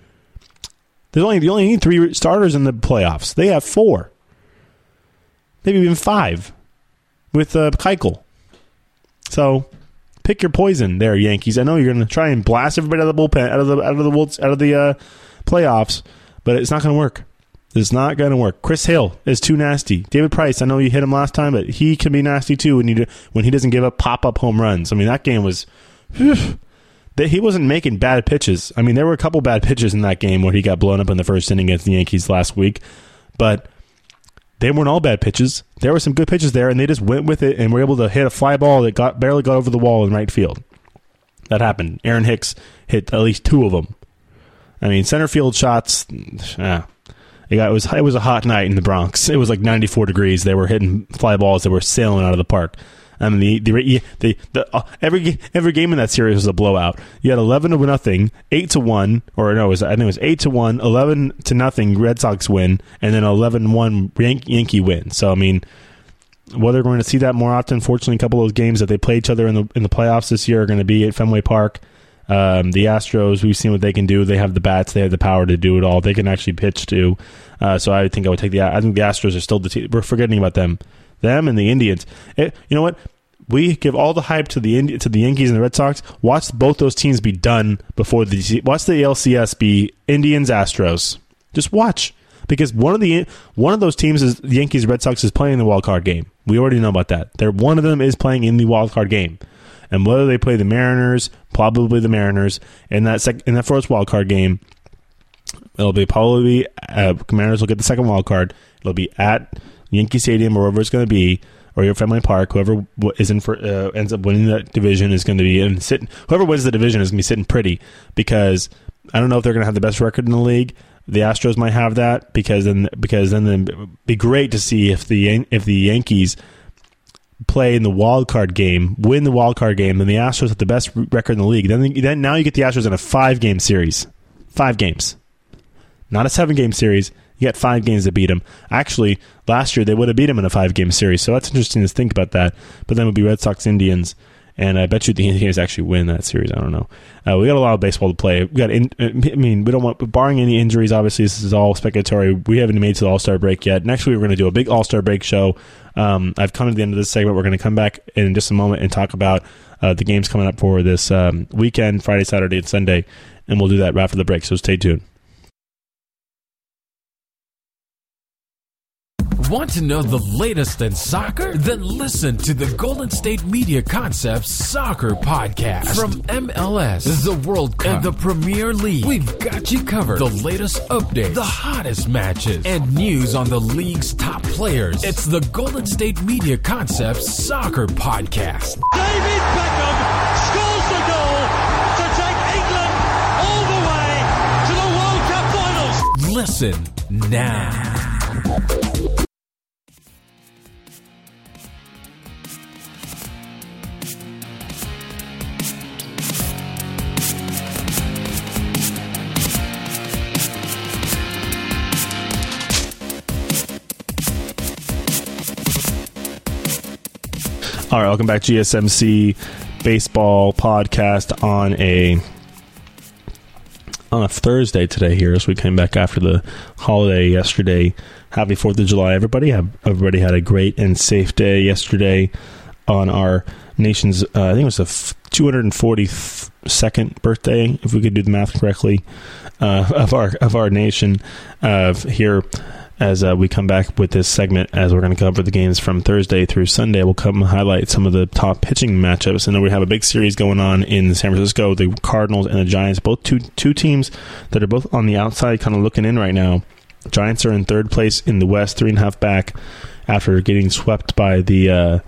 You only need 3 starters in the playoffs. They have 4. Maybe even 5 with Keuchel. So pick your poison there, Yankees. I know you're going to try and blast everybody out of the bullpen, out of the playoffs, but it's not going to work. It's not going to work. Chris Hale is too nasty. David Price, I know you hit him last time, but he can be nasty too when he doesn't give up pop-up home runs. I mean, that game was... He wasn't making bad pitches. I mean, there were a couple bad pitches in that game where he got blown up in the first inning against the Yankees last week, but they weren't all bad pitches. There were some good pitches there, and they just went with it and were able to hit a fly ball that barely got over the wall in right field. That happened. Aaron Hicks hit at least 2 of them. I mean, center field shots, it was a hot night in the Bronx. It was like 94 degrees. They were hitting fly balls that were sailing out of the park. I mean, every game in that series was a blowout. You had 11-0, 8-1, or no, I think it was 8-1, 11-0 Red Sox win, and then 11-1 Yankee win. So I mean, Whether we're going to see that more often, fortunately, a couple of those games that they play each other in the playoffs this year are going to be at Fenway Park. The Astros, we've seen what they can do. They have the bats. They have the power to do it all. They can actually pitch too. So I think I would take I think the Astros are still the team. We're forgetting about them. Them and the Indians. You know what? We give all the hype to the Yankees and the Red Sox. Watch both those teams be done before watch the LCS be Indians, Astros. Just watch. Because one of those teams is the Yankees, Red Sox is playing the wild card game. We already know about that. One of them is playing in the wild card game, and whether they play the Mariners, probably the Mariners in that first wild card game, it'll be probably Mariners will get the second wild card. It'll be at Yankee Stadium or wherever it's going to be, or your Fenway Park. Whoever is in for ends up winning that division is going to be sitting. Whoever wins the division is going to be sitting pretty, because I don't know if they're going to have the best record in the league. The Astros might have that because then it'd be great to see if the Yankees play in the wild card game, win the wild card game, then the Astros have the best record in the league. Then now you get the Astros in a 5-game series, 5 games, not a 7-game series. You got 5 games to beat them. Actually, last year they would have beat them in a 5-game series, so that's interesting to think about that. But then it would be Red Sox, Indians. And I bet you the Indians actually win that series. I don't know. We got a lot of baseball to play. We don't want, barring any injuries, obviously this is all speculatory. We haven't made it to the All-Star break yet. Next week we're going to do a big All-Star break show. I've come to the end of this segment. We're going to come back in just a moment and talk about the games coming up for this weekend, Friday, Saturday, and Sunday. And we'll do that right after the break, so stay tuned. Want to know the latest in soccer? Then listen to the Golden State Media Concepts Soccer Podcast. From MLS, the World Cup, and the Premier League, we've got you covered. The latest updates, the hottest matches, and news on the league's top players. It's the Golden State Media Concepts Soccer Podcast. David Beckham scores the goal to take England all the way to the World Cup finals. Listen now. All right, welcome back, GSMC Baseball Podcast on a Thursday today here, as we came back after the holiday yesterday. Happy 4th of July, everybody. Everybody had a great and safe day yesterday on our nation's, I think it was the 242nd birthday, if we could do the math correctly, of our nation here. As we come back with this segment, as we're going to cover the games from Thursday through Sunday, we'll come highlight some of the top pitching matchups. And then we have a big series going on in San Francisco, the Cardinals and the Giants, both two teams that are both on the outside kind of looking in right now. Giants are in third place in the West, 3.5 back after getting swept by the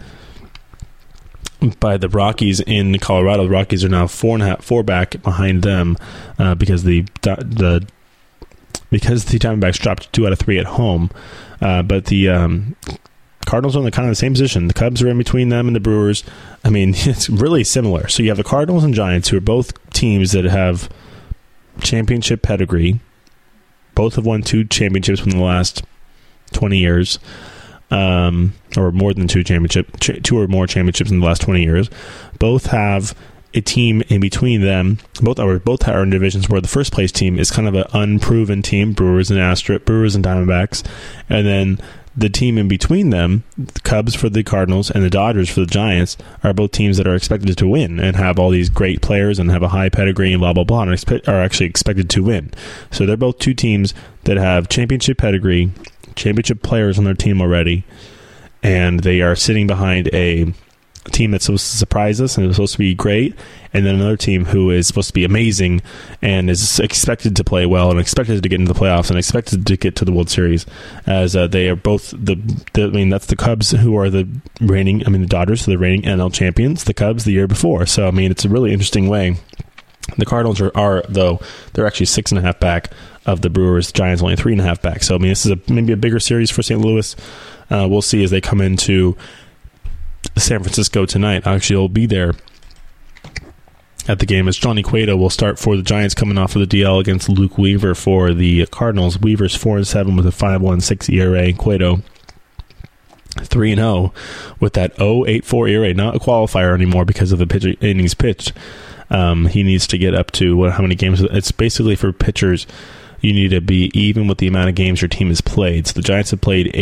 Rockies in Colorado. The Rockies are now 4 back behind them because the Diamondbacks dropped 2 out of 3 at home. But the Cardinals are in kind of the same position. The Cubs are in between them and the Brewers. I mean, it's really similar. So you have the Cardinals and Giants, who are both teams that have championship pedigree. Both have won 2 championships within the last 20 years. Or more than 2 or more championships in the last 20 years. Both have a team in between them. Both are in divisions where the first place team is kind of an unproven team, Brewers and Diamondbacks, and then the team in between them, the Cubs for the Cardinals and the Dodgers for the Giants, are both teams that are expected to win and have all these great players and have a high pedigree and blah blah blah, and are actually expected to win. So they're both 2 teams that have championship pedigree, championship players on their team already, and they are sitting behind a team that's supposed to surprise us and is supposed to be great, and then another team who is supposed to be amazing and is expected to play well and expected to get into the playoffs and expected to get to the World Series, as they are both that's the Cubs, who are the Dodgers are the reigning NL champions, the Cubs the year before. So it's a really interesting way. The Cardinals are though, they're actually 6.5 back of the Brewers. Giants only 3.5 back. So this is maybe a bigger series for St. Louis. We'll see as they come into San Francisco tonight. Actually, I'll be there at the game as Johnny Cueto will start for the Giants, coming off of the DL against Luke Weaver for the Cardinals. Weaver's 4-7 with a 5.16 ERA. Cueto 3-0 with that 0.84 ERA, not a qualifier anymore because of the innings pitched. He needs to get up to how many games? It's basically for pitchers. You need to be even with the amount of games your team has played. So the Giants have played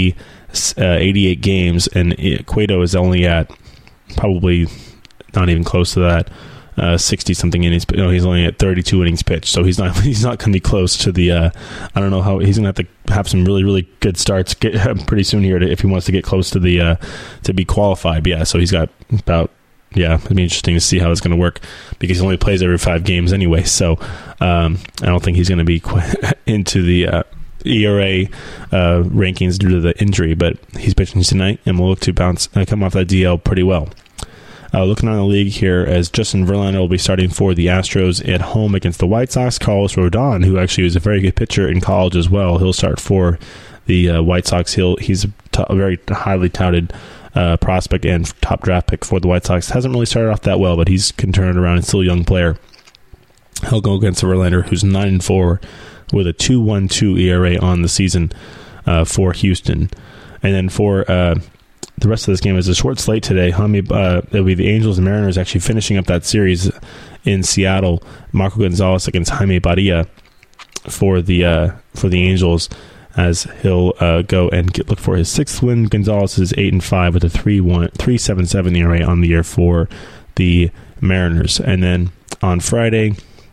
88 games, and Cueto is only at probably not even close to that. 60-something innings, but no, he's only at 32 innings pitched, so he's not going to be close to the. I don't know how he's going to have some really, really good starts pretty soon here if he wants to get close to the to be qualified. But yeah, so he's got about. Yeah, it'd be interesting to see how it's going to work because he only plays every 5 games anyway. So I don't think he's going to be into the ERA rankings due to the injury, but he's pitching tonight, and we'll look to come off that DL pretty well. Looking on the league here, as Justin Verlander will be starting for the Astros at home against the White Sox. Carlos Rodon, who actually was a very good pitcher in college as well, he'll start for the White Sox. He's a very highly touted prospect and top draft pick for the White Sox. Hasn't really started off that well, but he's can turn it around and still a young player. He'll go against Verlander, who's 9-4 with a 2.12 ERA on the season for Houston. And then for the rest of this game is a short slate today. It'll be the Angels and Mariners actually finishing up that series in Seattle. Marco Gonzalez against Jaime Barria for the Angels, as he'll go and look for his 6th win. Gonzalez is 8-5 with a 3.77 ERA on the year for the Mariners. And then on Friday,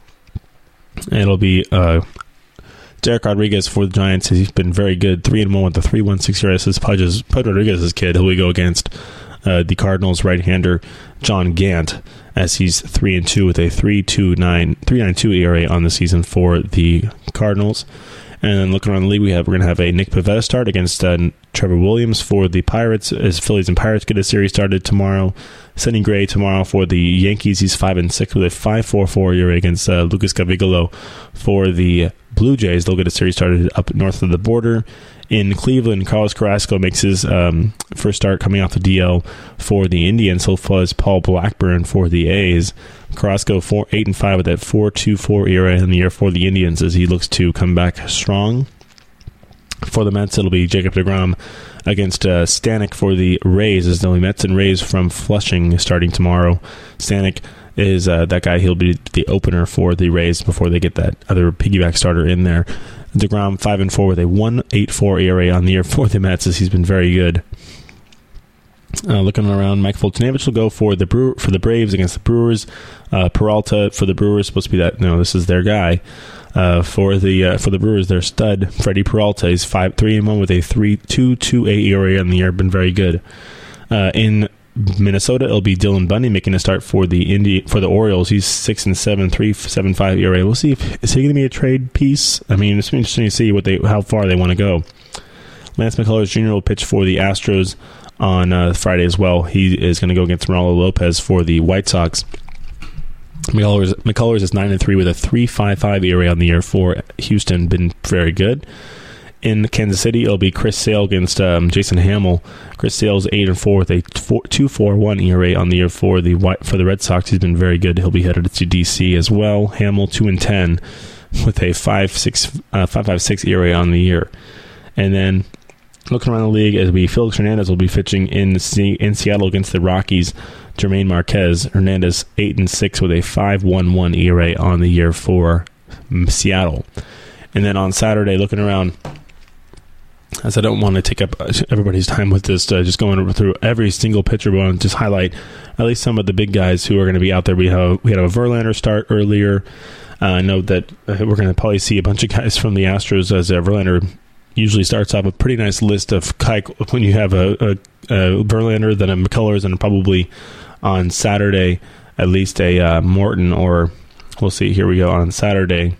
it'll be Derek Rodriguez for the Giants. He's been very good, 3-1 with the 3.16 ERA. This is Pudge Rodriguez's kid, who we go against the Cardinals right-hander John Gant, as he's 3-2 with a 3.92 ERA on the season for the Cardinals. And then looking around the league, we're going to have a Nick Pivetta start against Trevor Williams for the Pirates, as Phillies and Pirates get a series started tomorrow. Sonny Gray tomorrow for the Yankees. He's 5-6 with a 5.44 ERA against Lucas Cavigalo for the Blue Jays. They'll get a series started up north of the border. In Cleveland, Carlos Carrasco makes his first start coming off the DL for the Indians. So far as Paul Blackburn for the A's. Carrasco 8-5 with that 4.24 ERA in the year for the Indians as he looks to come back strong. For the Mets, it'll be Jacob deGrom against Stanek for the Rays, as the Mets and Rays from Flushing starting tomorrow. Stanek is that guy. He'll be the opener for the Rays before they get that other piggyback starter in there. deGrom 5-4 with a 1.84 ERA on the year for the Mets, as he's been very good. Looking around, Mike Foltynewicz will go for the Braves against the Brewers. Peralta for the Brewers, supposed to be that. No, this is their guy. For the Brewers, their stud Freddie Peralta is 3-1 with a 3.228 ERA on the year. Been very good. In Minnesota, it'll be Dylan Bundy making a start for the Orioles. He's 6-7, 3.75 ERA. We'll see if is he going to be a trade piece. I mean, it's interesting to see how far they want to go. Lance McCullers Jr. will pitch for the Astros on Friday as well. He is going to go against Ronaldo Lopez for the White Sox. McCullers is 9-3 with a 3.55 ERA on the year for Houston. Been very good. In Kansas City, it'll be Chris Sale against Jason Hamill. Chris Sale is 8-4 with a 2.41 ERA on the year for the Red Sox. He's been very good. He'll be headed to DC as well. Hamill 2-10 with a 5.56 ERA on the year. And then looking around the league, Felix Hernandez will be pitching in Seattle against the Rockies. Jermaine Marquez. Hernandez 8-6 with a 5.11 ERA on the year for Seattle. And then on Saturday, looking around, as I don't want to take up everybody's time with this, just going through every single pitcher, we want to just highlight at least some of the big guys who are going to be out there. We had a Verlander start earlier. I know that we're going to probably see a bunch of guys from the Astros, as Verlander usually starts off a pretty nice list of when you have a Verlander, then a McCullers, and probably on Saturday at least a Morton, or we'll see. Here we go on Saturday.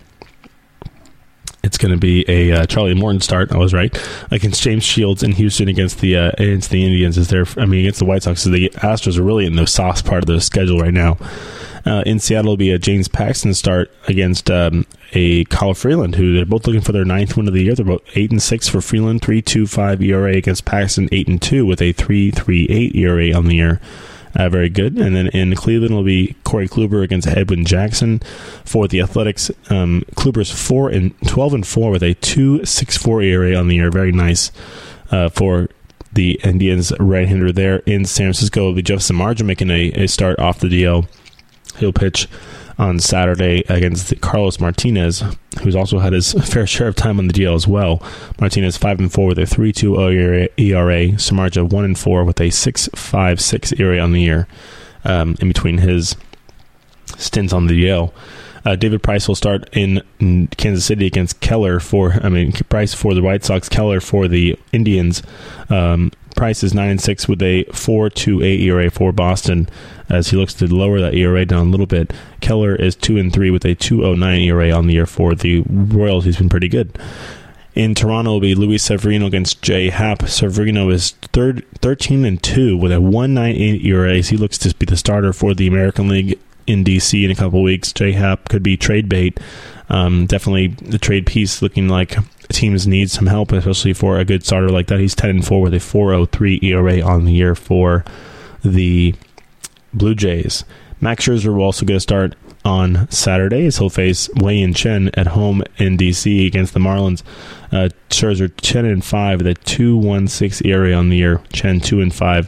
It's going to be a Charlie Morton start. I was right, against James Shields in Houston against the Indians. Against the White Sox. So the Astros are really in the soft part of the schedule right now. In Seattle, will be a James Paxton start against a Kyle Freeland, who they're both looking for their 9th win of the year. They're both 8-6 for Freeland, 3.25 ERA against Paxton, 8-2 with a 3.38 ERA on the year. Very good. And then in Cleveland will be Corey Kluber against Edwin Jackson for the Athletics. Kluber's 12-4 with a 2.64 ERA on the year. Very nice for the Indians right-hander there in San Francisco. It'll be Jeff Samardzija making a start off the DL. He'll pitch on Saturday against Carlos Martinez, who's also had his fair share of time on the DL as well. Martinez 5-4 with a 3.20 ERA. Samardzija 1-4 with a 6.56 ERA on the year. In between his stints on the DL. David Price will start in Kansas City against Price for the White Sox, Keller for the Indians. Price is 9-6 with a 4.28 ERA for Boston, as he looks to lower that ERA down a little bit. Keller is 2-3 with a 2.09 ERA on the year for the Royals. He's been pretty good. In Toronto, will be Luis Severino against Jay Happ. Severino is 13-2 with a 1.98 ERA. He looks to be the starter for the American League in DC in a couple of weeks. Jay Happ could be trade bait. Definitely the trade piece looking like teams need some help, especially for a good starter like that. He's 10-4 with a 4.03 ERA on the year for the Blue Jays. Max Scherzer will also get a start on Saturday as he'll face Wei-Yin Chen at home in DC against the Marlins. Scherzer 10-5 with a 2.16 ERA on the year. Chen 10-5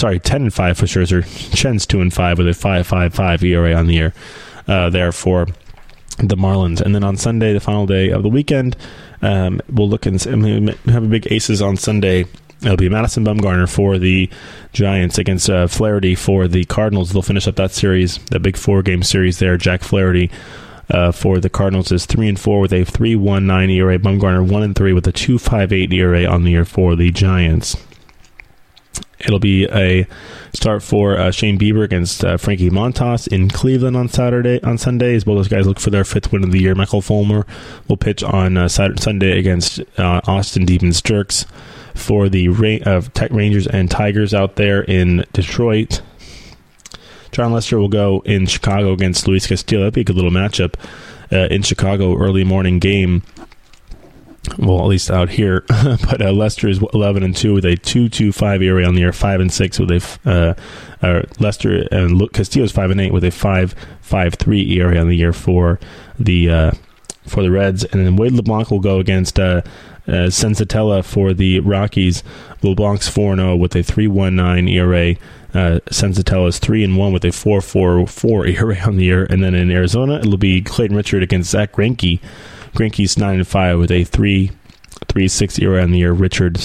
for Scherzer. Chen's 2-5 with a 5.55 ERA on the year there for the Marlins. And then on Sunday, the final day of the weekend, we'll look and have a big aces on Sunday. It'll be Madison Bumgarner for the Giants against Flaherty for the Cardinals. They'll finish up that series, that big 4-game series there. Jack Flaherty for the Cardinals is 3-4 with a 3.19 ERA. Bumgarner 1-3 with a 2.58 ERA on the year for the Giants. It'll be a start for Shane Bieber against Frankie Montas in Cleveland on Sunday. As both those guys look for their 5th win of the year. Michael Fulmer will pitch on Sunday against Austin Deepens-Jerks for the Tech Rangers and Tigers out there in Detroit. John Lester will go in Chicago against Luis Castillo. That'd be a good little matchup in Chicago, early morning game. Well, at least out here. But Lester is 11-2 with a 2.25 ERA on the year, 5-6 with a Lester, and Castillo's 5-8 with a 5.53 ERA on the year for the Reds. And then Wade LeBlanc will go against Senzatella for the Rockies. LeBlanc's 4-0 with a 3.19 ERA. Senzatella's 3-1 with a 4.44 ERA on the year. And then in Arizona, it'll be Clayton Richard against Zach Greinke. Greinke's 9-5 with a 3.36 ERA on the year. Richard's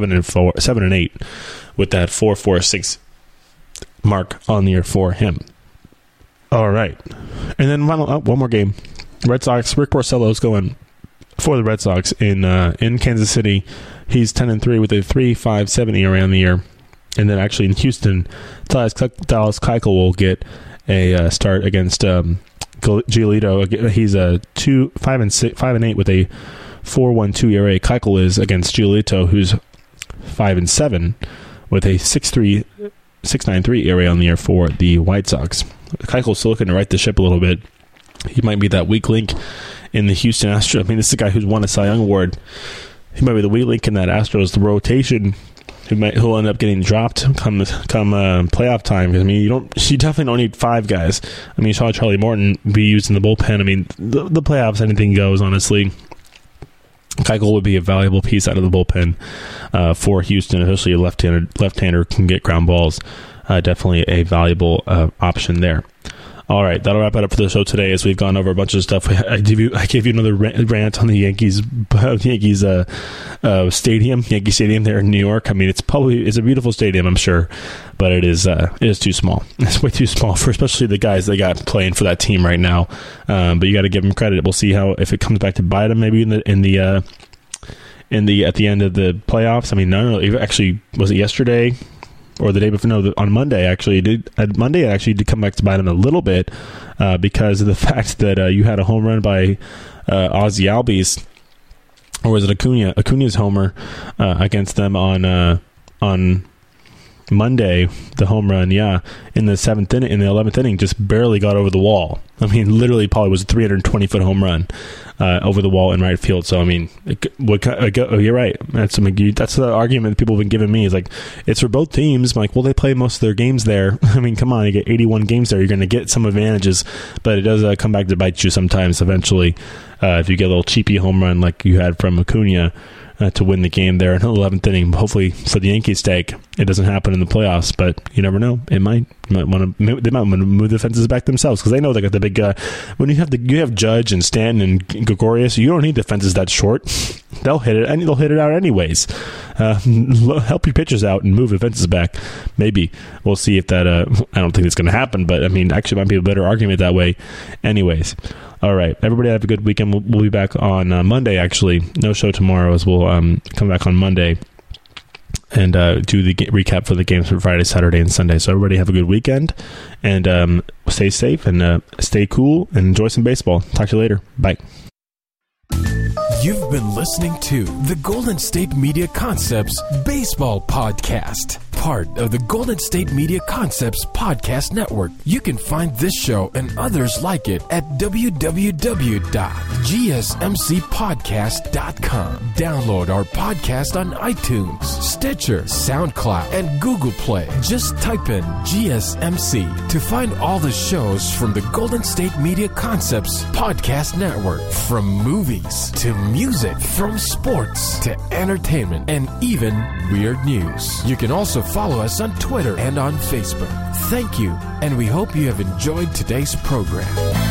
7-8 with that 4.46 mark on the year for him. All right, and then one more game. Red Sox. Rick Porcello's going for the Red Sox in Kansas City. He's 10-3 with a 3.57 ERA on the year. And then actually in Houston, Dallas Keuchel will get a start against Giolito. He's 5-8 with a 4.12 ERA. Keuchel is against Giolito, who's 5-7 with a 6.93 ERA on the year for the White Sox. Keuchel's still looking to right the ship a little bit. He might be that weak link in the Houston Astros. I mean, this is a guy who's won a Cy Young Award. He might be the weak link in that Astros rotation. Who'll end up getting dropped come playoff time. I mean, you definitely don't need 5 guys. I mean, you saw Charlie Morton be used in the bullpen. I mean, the playoffs, anything goes, honestly. Keuchel would be a valuable piece out of the bullpen for Houston, especially a left-hander can get ground balls. Definitely a valuable option there. All right, that'll wrap it up for the show today as we've gone over a bunch of stuff. I gave you another rant on the Yankees stadium, Yankee Stadium there in New York. I mean, it's a beautiful stadium, I'm sure, but it is too small. It's way too small for especially the guys they got playing for that team right now. But you got to give them credit. We'll see if it comes back to bite them maybe at the end of the playoffs. I mean, no, actually, was it yesterday? Or the day before? No, on Monday actually did come back to bite him a little bit because of the fact that you had a home run by Ozzie Albies, or was it Acuna's homer against them on Monday? The home run, in the 11th inning, just barely got over the wall. I mean, literally, probably was a 320-foot home run over the wall in right field. So, I mean, you're right. That's the argument that people have been giving me is like, it's for both teams. I'm like, well, they play most of their games there. I mean, come on, you get 81 games there. You're going to get some advantages, but it does come back to bite you sometimes eventually. If you get a little cheapy home run like you had from Acuna to win the game there in the 11th inning. Hopefully, for the Yankees' sake, it doesn't happen in the playoffs, but you never know. It might. They might want to move the fences back themselves because they know they got the big. When you have Judge and Stanton and Gregorius, you don't need the fences that short. They'll hit it, and they'll hit it out anyways. Help your pitchers out and move the fences back. Maybe we'll see if that. I don't think it's going to happen, but I mean, actually, it might be a better argument that way. Anyways, all right, everybody have a good weekend. We'll be back on Monday. Actually, no show tomorrow, as we'll come back on Monday and do the recap for the games for Friday, Saturday, and Sunday. So everybody have a good weekend and stay safe and stay cool and enjoy some baseball. Talk to you later. Bye. You've been listening to the Golden State Media Concepts Baseball Podcast, part of the Golden State Media Concepts Podcast Network. You can find this show and others like it at www.gsmcpodcast.com. Download our podcast on iTunes, Stitcher, SoundCloud, and Google Play. Just type in GSMC to find all the shows from the Golden State Media Concepts Podcast Network, from movies to music, from sports to entertainment, and even weird news. You can also follow us on Twitter and on Facebook. Thank you, and we hope you have enjoyed today's program.